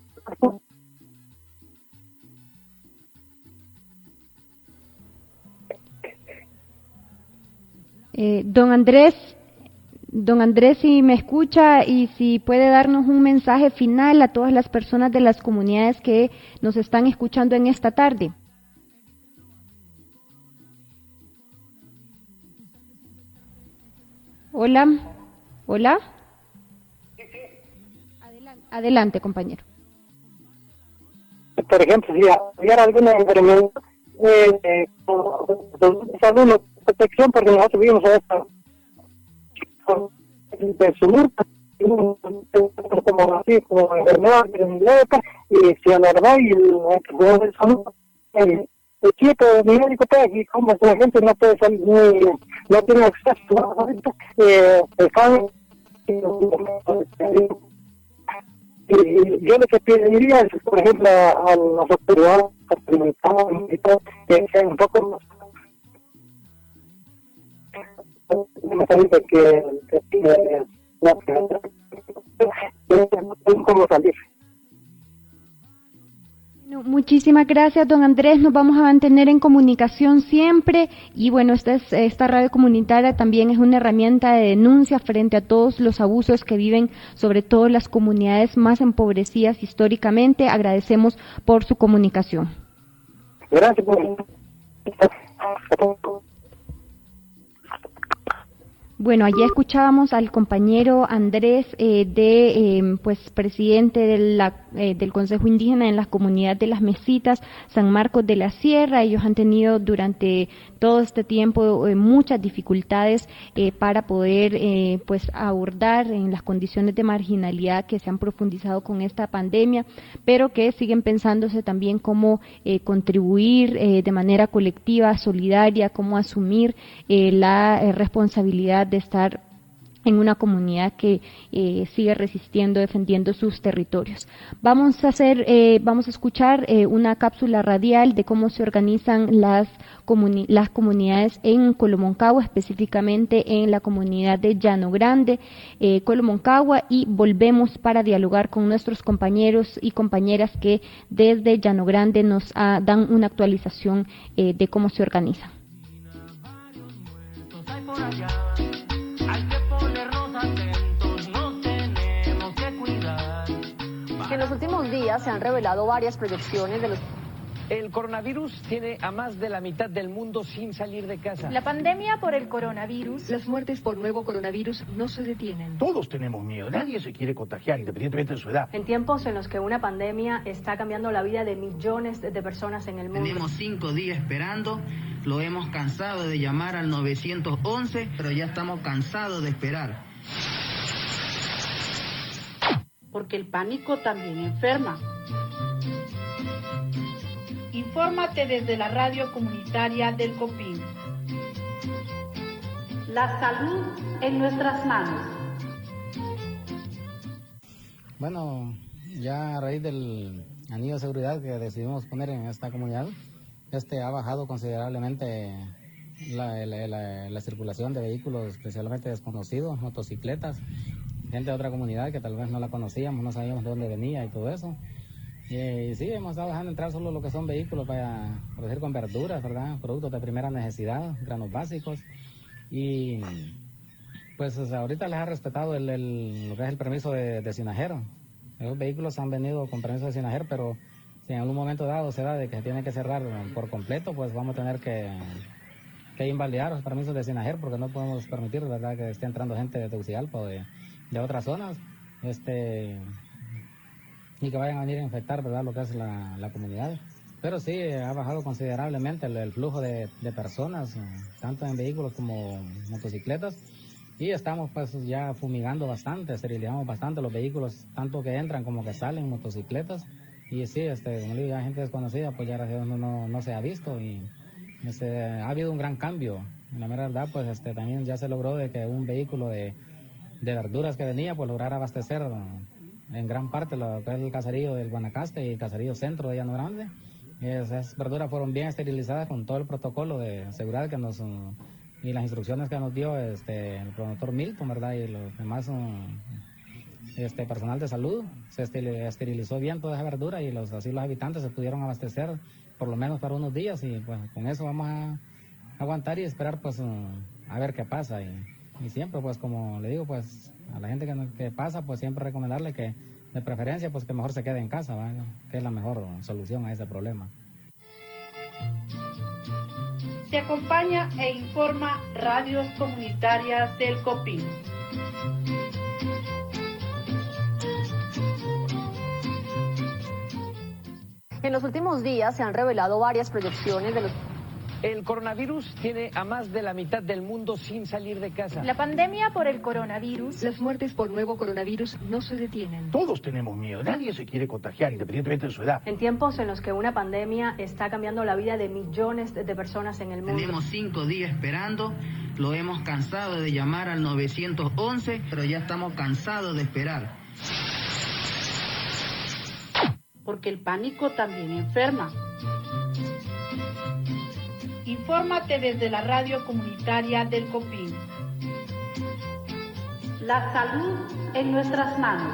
S6: Don Andrés, si me escucha y si puede darnos un mensaje final a todas las personas de las comunidades que nos están escuchando en esta tarde. Hola. Adelante, compañero.
S19: Por ejemplo, si hubiera alguna enfermedad de salud, protección, porque nosotros vivimos a esta de sur, como así, como enfermedad loca, y si a la verdad, y el salud, el equipo médico, y como la gente no puede salir, no tiene acceso y yo lo que pediría es, por ejemplo, a las autoridades que sean un poco más cómo salir.
S6: Muchísimas gracias, don Andrés. Nos vamos a mantener en comunicación siempre y bueno, esta radio comunitaria también es una herramienta de denuncia frente a todos los abusos que viven sobre todo las comunidades más empobrecidas históricamente. Agradecemos por su comunicación.
S19: Gracias.
S6: Bueno, allí escuchábamos al compañero Andrés, presidente del Consejo Indígena en la comunidad de Las Mesitas, San Marcos de la Sierra. Ellos han tenido durante todo este tiempo muchas dificultades para poder abordar en las condiciones de marginalidad que se han profundizado con esta pandemia, pero que siguen pensándose también cómo contribuir de manera colectiva, solidaria, cómo asumir la responsabilidad de estar en una comunidad que sigue resistiendo, defendiendo sus territorios. Vamos a escuchar una cápsula radial de cómo se organizan las comunidades en Colomoncagua, específicamente en la comunidad de Llano Grande, Colomoncagua, y volvemos para dialogar con nuestros compañeros y compañeras que desde Llano Grande nos dan una actualización de cómo se organizan.
S9: En los últimos días se han revelado varias proyecciones de los...
S10: El coronavirus tiene a más de la mitad del mundo sin salir de casa.
S11: La pandemia por el coronavirus.
S12: Las muertes por nuevo coronavirus no se detienen.
S13: Todos tenemos miedo, nadie se quiere contagiar, independientemente de su edad.
S9: En tiempos en los que una pandemia está cambiando la vida de millones de personas en el mundo.
S14: Tenemos 5 días esperando, lo hemos cansado de llamar al 911, pero ya estamos cansados de esperar.
S15: Porque el pánico también enferma.
S16: Infórmate desde la radio comunitaria del COPIN.
S15: La salud en nuestras manos.
S18: Bueno, ya a raíz del anillo de seguridad que decidimos poner en esta comunidad, ha bajado considerablemente la circulación de vehículos especialmente desconocidos, motocicletas, gente de otra comunidad que tal vez no la conocíamos, no sabíamos de dónde venía y todo eso. Y sí, hemos estado dejando entrar solo lo que son vehículos para producir con verduras, ¿verdad? Productos de primera necesidad, granos básicos. Y pues ahorita les ha respetado lo que es el permiso de cinajero. Los vehículos han venido con permiso de cinajero, pero si en algún momento dado se da de que se tiene que cerrar por completo, pues vamos a tener que invalidar los permisos de cinajero, porque no podemos permitir, ¿verdad?, que esté entrando gente de Tegucigalpa o de otras zonas, y que vayan a venir a infectar, ¿verdad?, lo que es la comunidad. Pero sí, ha bajado considerablemente el flujo de personas, tanto en vehículos como motocicletas, y estamos pues ya fumigando bastante, esterilizamos bastante los vehículos, tanto que entran como que salen motocicletas, y sí, como digo, ya gente desconocida, pues ya no se ha visto, y ha habido un gran cambio. En la mera verdad, pues también ya se logró de que un vehículo de verduras que venía, pues lograr abastecer en gran parte lo que es el caserío del Guanacaste y el caserío centro de Llano Grande. Esas verduras fueron bien esterilizadas con todo el protocolo de seguridad que nos y las instrucciones que nos dio el promotor Milton, ¿verdad? Y los demás personal de salud. Se esterilizó bien toda esa verdura y así los habitantes se pudieron abastecer por lo menos para unos días, y pues con eso vamos a aguantar y esperar pues a ver qué pasa, y siempre pues como le digo pues a la gente que pasa pues siempre recomendarle que de preferencia pues que mejor se quede en casa, ¿verdad? Que es la mejor solución a ese problema.
S16: Se acompaña e informa Radios Comunitarias del Copín.
S12: En los últimos días se han revelado varias proyecciones de los...
S10: El coronavirus tiene a más de la mitad del mundo sin salir de casa.
S11: La pandemia por el coronavirus.
S12: Las muertes por nuevo coronavirus no se detienen.
S13: Todos tenemos miedo, nadie se quiere contagiar independientemente de su edad.
S9: En tiempos en los que una pandemia está cambiando la vida de millones de personas en el mundo.
S14: Tenemos 5 días esperando, lo hemos cansado de llamar al 911, pero ya estamos cansados de esperar.
S15: Porque el pánico también enferma.
S16: Infórmate desde la radio comunitaria del Copín.
S15: La salud en nuestras manos.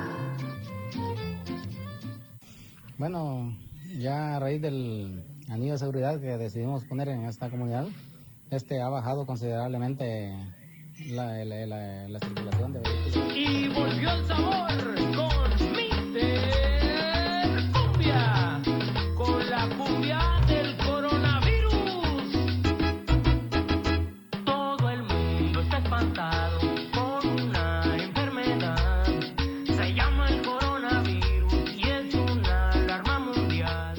S18: Bueno, ya a raíz del anillo de seguridad que decidimos poner en esta comunidad, ha bajado considerablemente la circulación de vehículos.
S5: Y volvió el sabor con Mister Cumbia, con la cumbia del coronavirus. Todo el mundo está espantado por una enfermedad. Se llama el coronavirus y es una alarma mundial.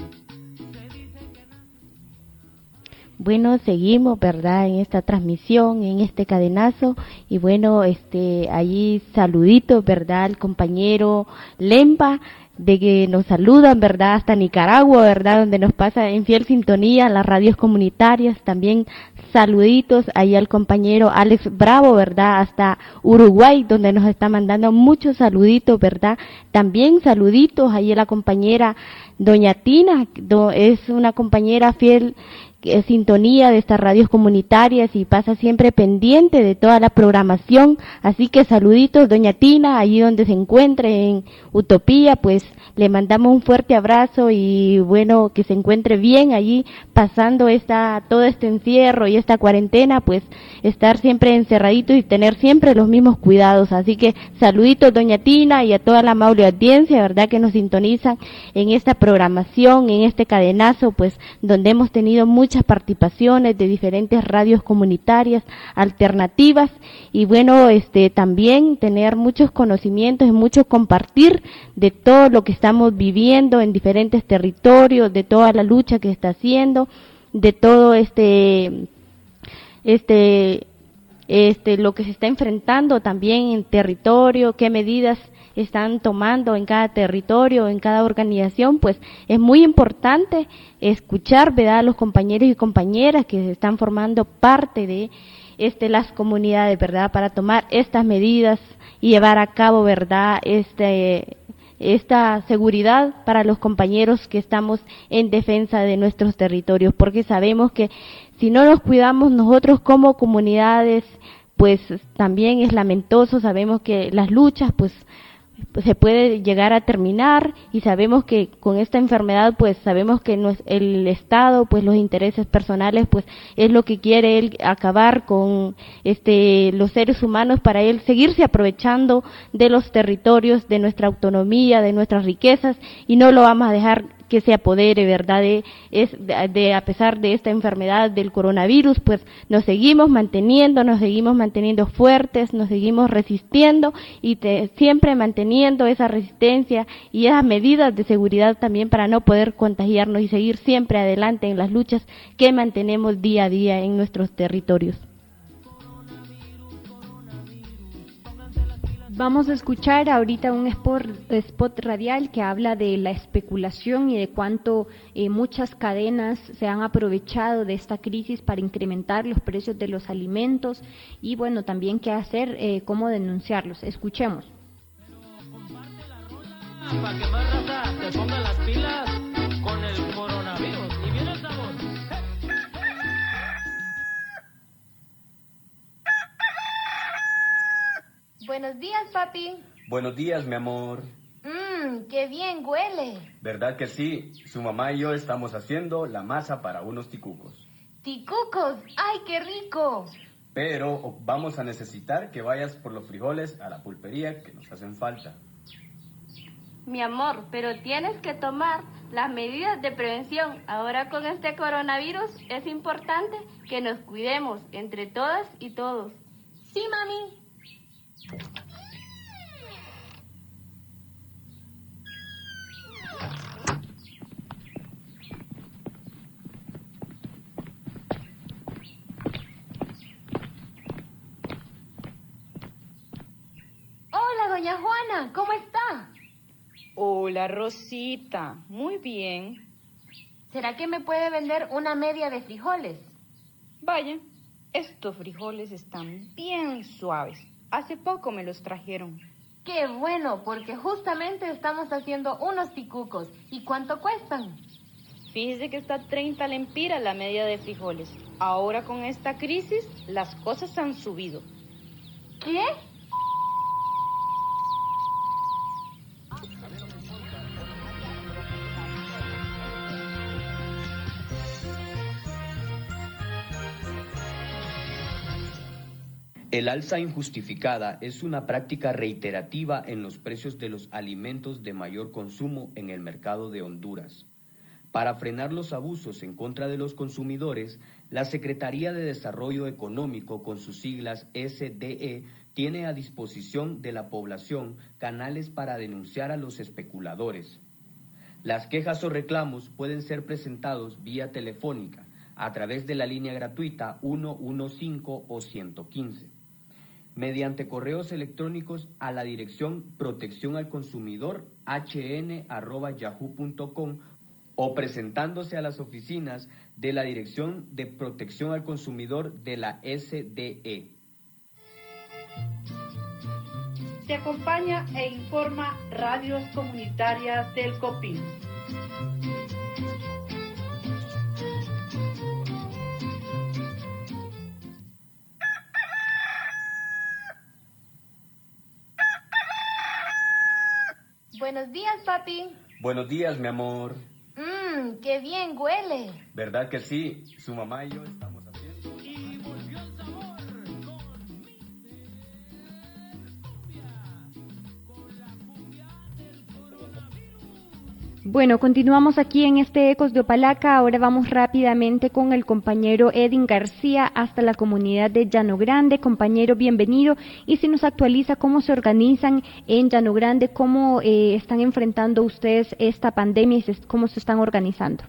S7: Bueno, seguimos, ¿verdad?, en esta transmisión, en este cadenazo, y bueno, allí saluditos, ¿verdad?, al compañero Lempa, de que nos saludan, ¿verdad?, hasta Nicaragua, ¿verdad?, donde nos pasa en fiel sintonía las radios comunitarias. También saluditos ahí al compañero Alex Bravo, ¿verdad?, hasta Uruguay, donde nos está mandando muchos saluditos, ¿verdad? También saluditos ahí a la compañera Doña Tina, es una compañera fiel sintonía de estas radios comunitarias y pasa siempre pendiente de toda la programación, así que saluditos Doña Tina, allí donde se encuentre en Utopía, pues le mandamos un fuerte abrazo y bueno, que se encuentre bien allí pasando todo este encierro y esta cuarentena, pues estar siempre encerraditos y tener siempre los mismos cuidados, así que saluditos Doña Tina y a toda la amable audiencia, verdad, que nos sintonizan en esta programación, en este cadenazo, pues donde hemos tenido muchas participaciones de diferentes radios comunitarias alternativas y bueno, también tener muchos conocimientos y mucho compartir de todo lo que estamos viviendo en diferentes territorios, de toda la lucha que está haciendo, de todo lo que se está enfrentando también en territorio, qué medidas están tomando en cada territorio, en cada organización, pues es muy importante escuchar, ¿verdad?, a los compañeros y compañeras que están formando parte de las comunidades, ¿verdad?, para tomar estas medidas y llevar a cabo, ¿verdad?, esta seguridad para los compañeros que estamos en defensa de nuestros territorios, porque sabemos que si no nos cuidamos nosotros como comunidades, pues también es lamentoso, sabemos que las luchas pues se puede llegar a terminar y sabemos que con esta enfermedad pues sabemos que el Estado pues los intereses personales pues es lo que quiere él acabar con los seres humanos para él seguirse aprovechando de los territorios, de nuestra autonomía, de nuestras riquezas y no lo vamos a dejar que se apodere, ¿verdad?, a pesar de esta enfermedad del coronavirus, pues nos seguimos manteniendo fuertes, nos seguimos resistiendo y siempre manteniendo esa resistencia y esas medidas de seguridad también para no poder contagiarnos y seguir siempre adelante en las luchas que mantenemos día a día en nuestros territorios.
S6: Vamos a escuchar ahorita un spot radial que habla de la especulación y de cuánto muchas cadenas se han aprovechado de esta crisis para incrementar los precios de los alimentos y bueno, también qué hacer, cómo denunciarlos. Escuchemos.
S5: para que más raza te ponga las pilas con el coronavirus. Y viene el sabor.
S2: Buenos días, papi.
S22: Buenos días, mi amor.
S2: Qué bien huele.
S22: ¿Verdad que sí? Su mamá y yo estamos haciendo la masa para unos ticucos.
S2: ¡Ticucos! ¡Ay, qué rico!
S22: Pero vamos a necesitar que vayas por los frijoles a la pulpería que nos hacen falta.
S23: Mi amor, pero tienes que tomar las medidas de prevención. Ahora con este coronavirus es importante que nos cuidemos entre todas y todos.
S2: Sí, mami. Hola, doña Juana, ¿cómo está?
S24: Hola, Rosita, muy bien.
S2: ¿Será que me puede vender una media de frijoles?
S24: Vaya, estos frijoles están bien suaves. Hace poco me los trajeron.
S2: ¡Qué bueno! Porque justamente estamos haciendo unos ticucos. ¿Y cuánto cuestan?
S24: Fíjese que está 30 lempiras la media de frijoles. Ahora con esta crisis, las cosas han subido.
S2: ¿Qué?
S22: El alza injustificada es una práctica reiterativa en los precios de los alimentos de mayor consumo en el mercado de Honduras. Para frenar los abusos en contra de los consumidores, la Secretaría de Desarrollo Económico, con sus siglas SDE, tiene a disposición de la población canales para denunciar a los especuladores. Las quejas o reclamos pueden ser presentados vía telefónica a través de la línea gratuita 115 o 115. Mediante correos electrónicos a la dirección proteccionalconsumidor@yahoo.com o presentándose a las oficinas de la Dirección de Protección al Consumidor de la SDE.
S16: Te acompaña e informa Radios Comunitarias del COPIN.
S2: Buenos días, papi.
S22: Buenos días, mi amor.
S2: ¡Qué bien huele!
S22: ¿Verdad que sí? Su mamá y yo estamos haciendo...
S5: Y volvió el sabor
S6: Bueno, continuamos aquí en este Ecos de Opalaca. Ahora vamos rápidamente con el compañero Edwin García hasta la comunidad de Llano Grande. Compañero, bienvenido. Y si nos actualiza cómo se organizan en Llano Grande, cómo están enfrentando ustedes esta pandemia y cómo se están organizando.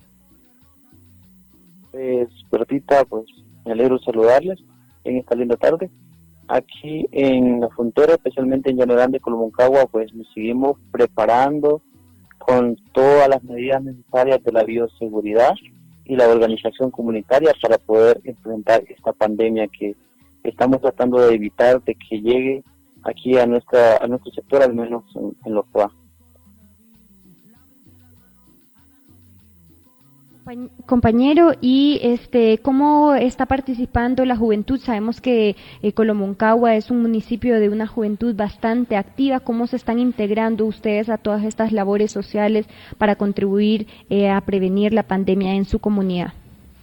S21: Bertita, pues me alegro saludarles en esta linda tarde. Aquí en la frontera, especialmente en Llano Grande, Colomoncagua, pues nos seguimos preparando con todas las medidas necesarias de la bioseguridad y la organización comunitaria para poder enfrentar esta pandemia que estamos tratando de evitar de que llegue aquí a nuestro sector, al menos en los PUA.
S6: Compañero, y ¿cómo está participando la juventud? Sabemos que Colomoncagua es un municipio de una juventud bastante activa. ¿Cómo se están integrando ustedes a todas estas labores sociales para contribuir a prevenir la pandemia en su comunidad?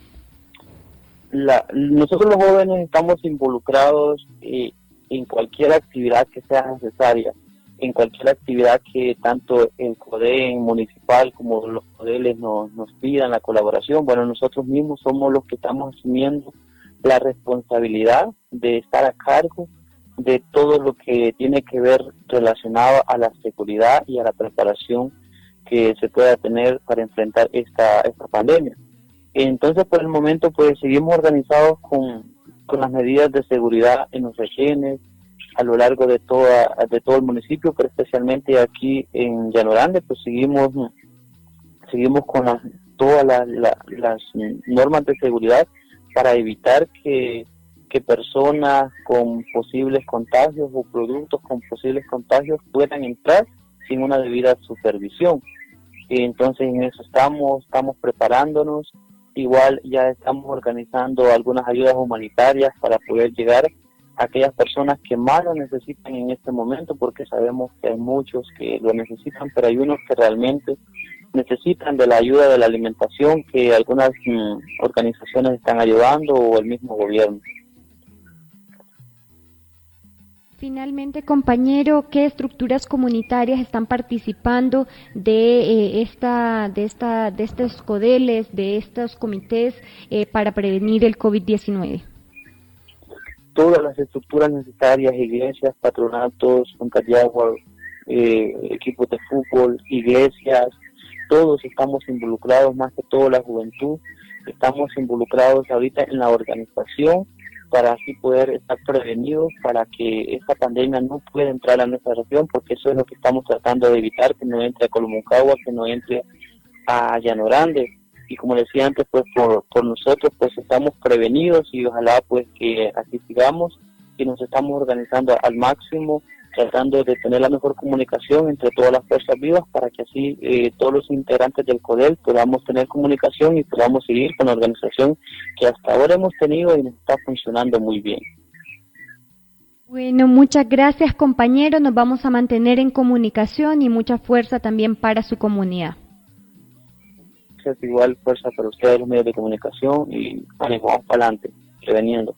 S21: Nosotros los jóvenes estamos involucrados en cualquier actividad que sea necesaria, en cualquier actividad que tanto el CODEN municipal como los CODELES nos pidan la colaboración. Bueno, nosotros mismos somos los que estamos asumiendo la responsabilidad de estar a cargo de todo lo que tiene que ver relacionado a la seguridad y a la preparación que se pueda tener para enfrentar esta pandemia. Entonces, por el momento, pues seguimos organizados con las medidas de seguridad en los rehenes, a lo largo de todo el municipio, pero especialmente aquí en Llano Grande, pues seguimos con todas las normas de seguridad para evitar que personas con posibles contagios o productos con posibles contagios puedan entrar
S3: sin una debida supervisión. Entonces en eso estamos preparándonos. Igual ya estamos organizando algunas ayudas humanitarias para poder llegar a aquellas personas que más lo necesitan en este momento, porque sabemos que hay muchos que lo necesitan, pero hay unos que realmente necesitan de la ayuda de la alimentación que algunas organizaciones están ayudando o el mismo gobierno.
S6: Finalmente, compañero, ¿qué estructuras comunitarias están participando de estos CODELES, de estos comités para prevenir el COVID-19?
S3: Todas las estructuras necesarias, iglesias, patronatos, fuentes de agua, equipos de fútbol, iglesias, todos estamos involucrados, más que todo la juventud, estamos involucrados ahorita en la organización para así poder estar prevenidos, para que esta pandemia no pueda entrar a nuestra región, porque eso es lo que estamos tratando de evitar, que no entre a Colomoncagua, que no entre a Llano Grande. Y como decía antes, pues por nosotros pues estamos prevenidos y ojalá pues que así sigamos y nos estamos organizando al máximo, tratando de tener la mejor comunicación entre todas las fuerzas vivas para que así todos los integrantes del CODEL podamos tener comunicación y podamos seguir con la organización que hasta ahora hemos tenido y nos está funcionando muy bien.
S6: Bueno, muchas gracias, compañero. Nos vamos a mantener en comunicación y mucha fuerza también para su comunidad.
S3: Gracias, igual fuerza para ustedes, los medios de comunicación, y ánimo, vamos para adelante, preveniendo.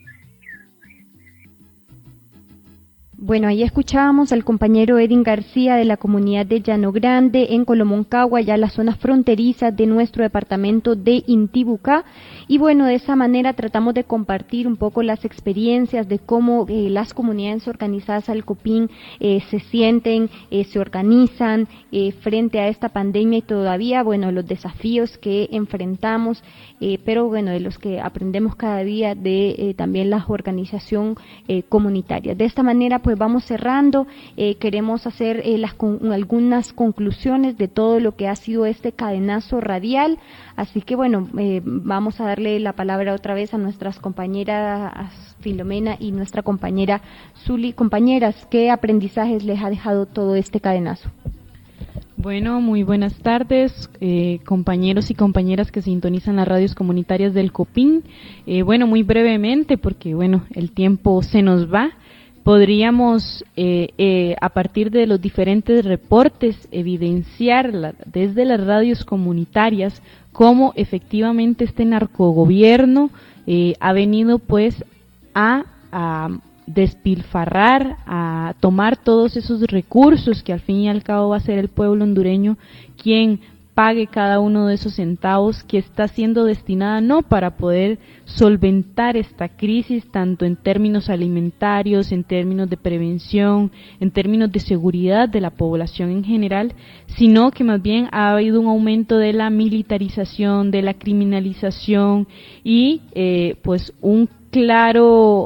S6: Bueno, ahí escuchábamos al compañero Edin García de la comunidad de Llano Grande en Colomoncagua, ya las zonas fronterizas de nuestro departamento de Intibucá. Y bueno, de esa manera tratamos de compartir un poco las experiencias de cómo las comunidades organizadas al COPIN se sienten, se organizan frente a esta pandemia y todavía, bueno, los desafíos que enfrentamos, pero bueno, de los que aprendemos cada día de también la organización comunitaria. De esta manera, pues vamos cerrando, queremos hacer algunas conclusiones de todo lo que ha sido este cadenazo radial, así que bueno, vamos a darle la palabra otra vez a nuestras compañeras Filomena y nuestra compañera Zuli. Compañeras, ¿qué aprendizajes les ha dejado todo este cadenazo?
S4: Bueno, muy buenas tardes, compañeros y compañeras que sintonizan las radios comunitarias del COPIN. Bueno, muy brevemente, porque bueno, el tiempo se nos va. Podríamos, a partir de los diferentes reportes, evidenciar desde las radios comunitarias cómo efectivamente este narcogobierno ha venido pues a despilfarrar, a tomar todos esos recursos que al fin y al cabo va a ser el pueblo hondureño quien pague cada uno de esos centavos, que está siendo destinada no para poder solventar esta crisis tanto en términos alimentarios, en términos de prevención, en términos de seguridad de la población en general, sino que más bien ha habido un aumento de la militarización, de la criminalización y pues un claro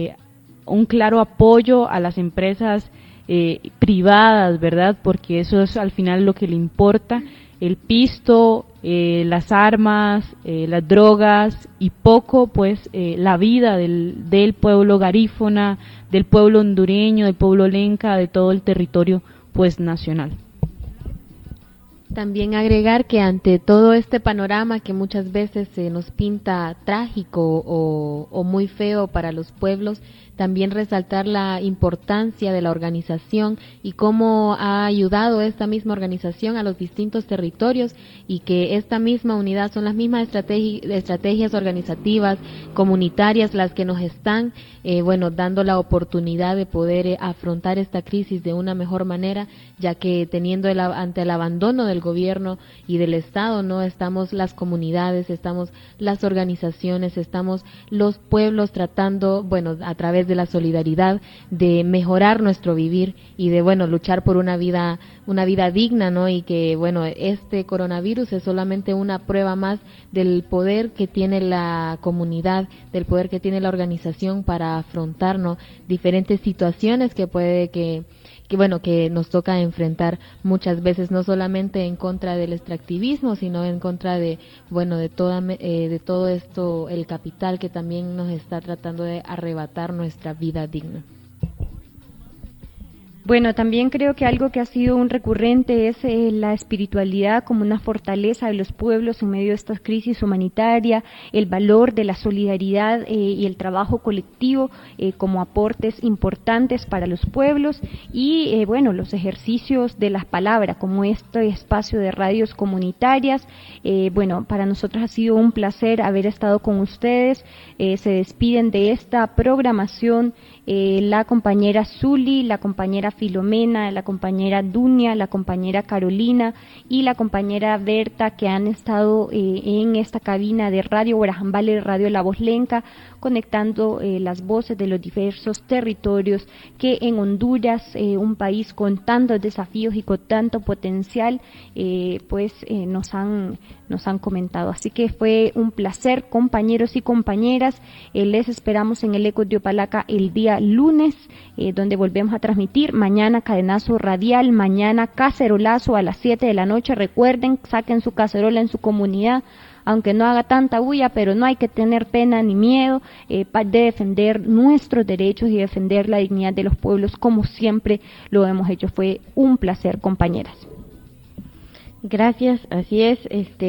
S4: apoyo a las empresas privadas, ¿verdad? Porque eso es al final lo que le importa. El pisto, las armas, las drogas y poco pues la vida del pueblo garífona, del pueblo hondureño, del pueblo lenca, de todo el territorio pues nacional.
S7: También agregar que ante todo este panorama que muchas veces se nos pinta trágico o muy feo para los pueblos, también resaltar la importancia de la organización y cómo ha ayudado esta misma organización a los distintos territorios y que esta misma unidad son las mismas estrategias organizativas, comunitarias, las que nos están dando la oportunidad de poder afrontar esta crisis de una mejor manera, ya que teniendo ante el abandono del gobierno y del Estado, no estamos las comunidades, estamos las organizaciones, estamos los pueblos tratando, a través de la solidaridad, de mejorar nuestro vivir y de, luchar por una vida digna, ¿no? Y que, este coronavirus es solamente una prueba más del poder que tiene la comunidad, del poder que tiene la organización para afrontar, ¿no?, diferentes situaciones que puede que nos toca enfrentar muchas veces, no solamente en contra del extractivismo, sino en contra de todo esto, el capital que también nos está tratando de arrebatar nuestra vida digna.
S6: Bueno, también creo que algo que ha sido un recurrente es la espiritualidad como una fortaleza de los pueblos en medio de esta crisis humanitaria, el valor de la solidaridad y el trabajo colectivo como aportes importantes para los pueblos y, bueno, los ejercicios de las palabras como este espacio de radios comunitarias. Bueno, para nosotros ha sido un placer haber estado con ustedes. Se despiden de esta programación la compañera Zuli, la compañera Filomena, la compañera Dunia, la compañera Carolina y la compañera Berta, que han estado en esta cabina de Radio Guarajambala y Radio La Voz Lenca, conectando las voces de los diversos territorios que en Honduras, un país con tantos desafíos y con tanto potencial, nos han comentado. Así que fue un placer, compañeros y compañeras. Les esperamos en el Ecos de Opalaca el día lunes, donde volvemos a transmitir. Mañana cadenazo radial, mañana cacerolazo a las 7 de la noche. Recuerden, saquen su cacerola en su comunidad, aunque no haga tanta bulla, pero no hay que tener pena ni miedo de defender nuestros derechos y defender la dignidad de los pueblos como siempre lo hemos hecho. Fue un placer, compañeras.
S7: Gracias, así es.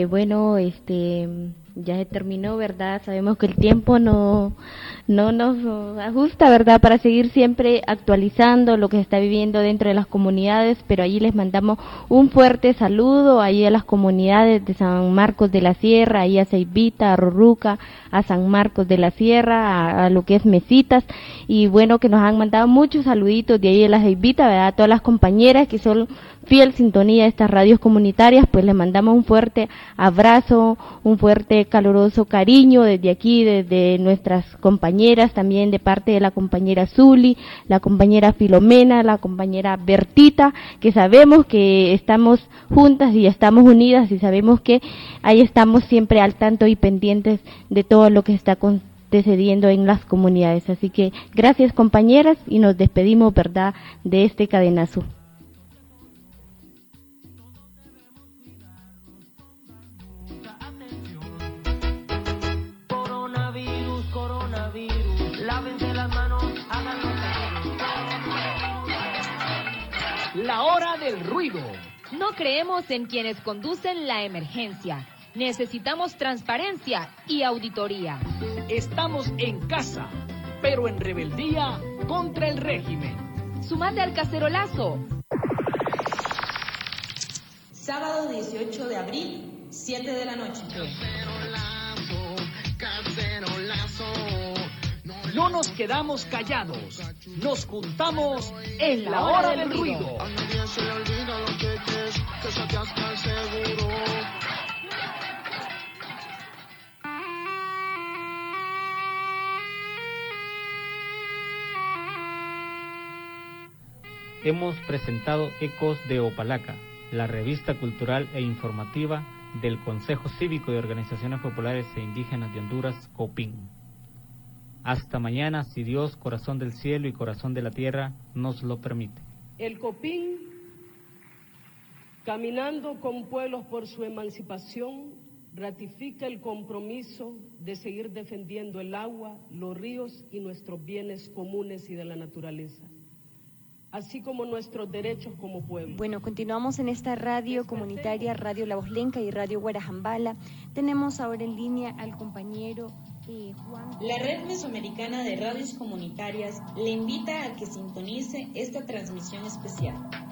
S7: Ya se terminó, ¿verdad? Sabemos que el tiempo no nos ajusta, ¿verdad? Para seguir siempre actualizando lo que se está viviendo dentro de las comunidades, pero allí les mandamos un fuerte saludo ahí a las comunidades de San Marcos de la Sierra, ahí a Ceibita, a Rurruca, a San Marcos de la Sierra, a lo que es Mesitas, y bueno, que nos han mandado muchos saluditos de ahí de la Ceibita, ¿verdad? A todas las compañeras que son fiel sintonía de estas radios comunitarias, pues les mandamos un fuerte abrazo, un fuerte caluroso cariño desde aquí, desde nuestras compañeras, también de parte de la compañera Zuli, la compañera Filomena, la compañera Bertita, que sabemos que estamos juntas y estamos unidas y sabemos que ahí estamos siempre al tanto y pendientes de todo lo que está sucediendo en las comunidades. Así que gracias, compañeras, y nos despedimos, ¿verdad?, de este cadenazo.
S10: La hora del ruido.
S1: No creemos en quienes conducen la emergencia. Necesitamos transparencia y auditoría.
S10: Estamos en casa, pero en rebeldía contra el régimen.
S1: Sumate al cacerolazo.
S8: Sábado 18 de abril, 7 de la noche.
S10: Cacerolazo. No nos quedamos callados, nos juntamos en la hora del ruido. A nadie se le olvida lo que es, que se te hasta el seguro.
S17: Hemos presentado Ecos de Opalaca, la revista cultural e informativa del Consejo Cívico de Organizaciones Populares e Indígenas de Honduras, COPIN. Hasta mañana, si Dios, corazón del cielo y corazón de la tierra, nos lo permite.
S20: El COPIN, caminando con pueblos por su emancipación, ratifica el compromiso de seguir defendiendo el agua, los ríos y nuestros bienes comunes y de la naturaleza, así como nuestros derechos como pueblo.
S6: Bueno, continuamos en esta radio comunitaria, Radio La Voz Lenca y Radio Guarajambala. Tenemos ahora en línea al compañero Juan.
S8: La Red Mesoamericana de Radios Comunitarias le invita a que sintonice esta transmisión especial.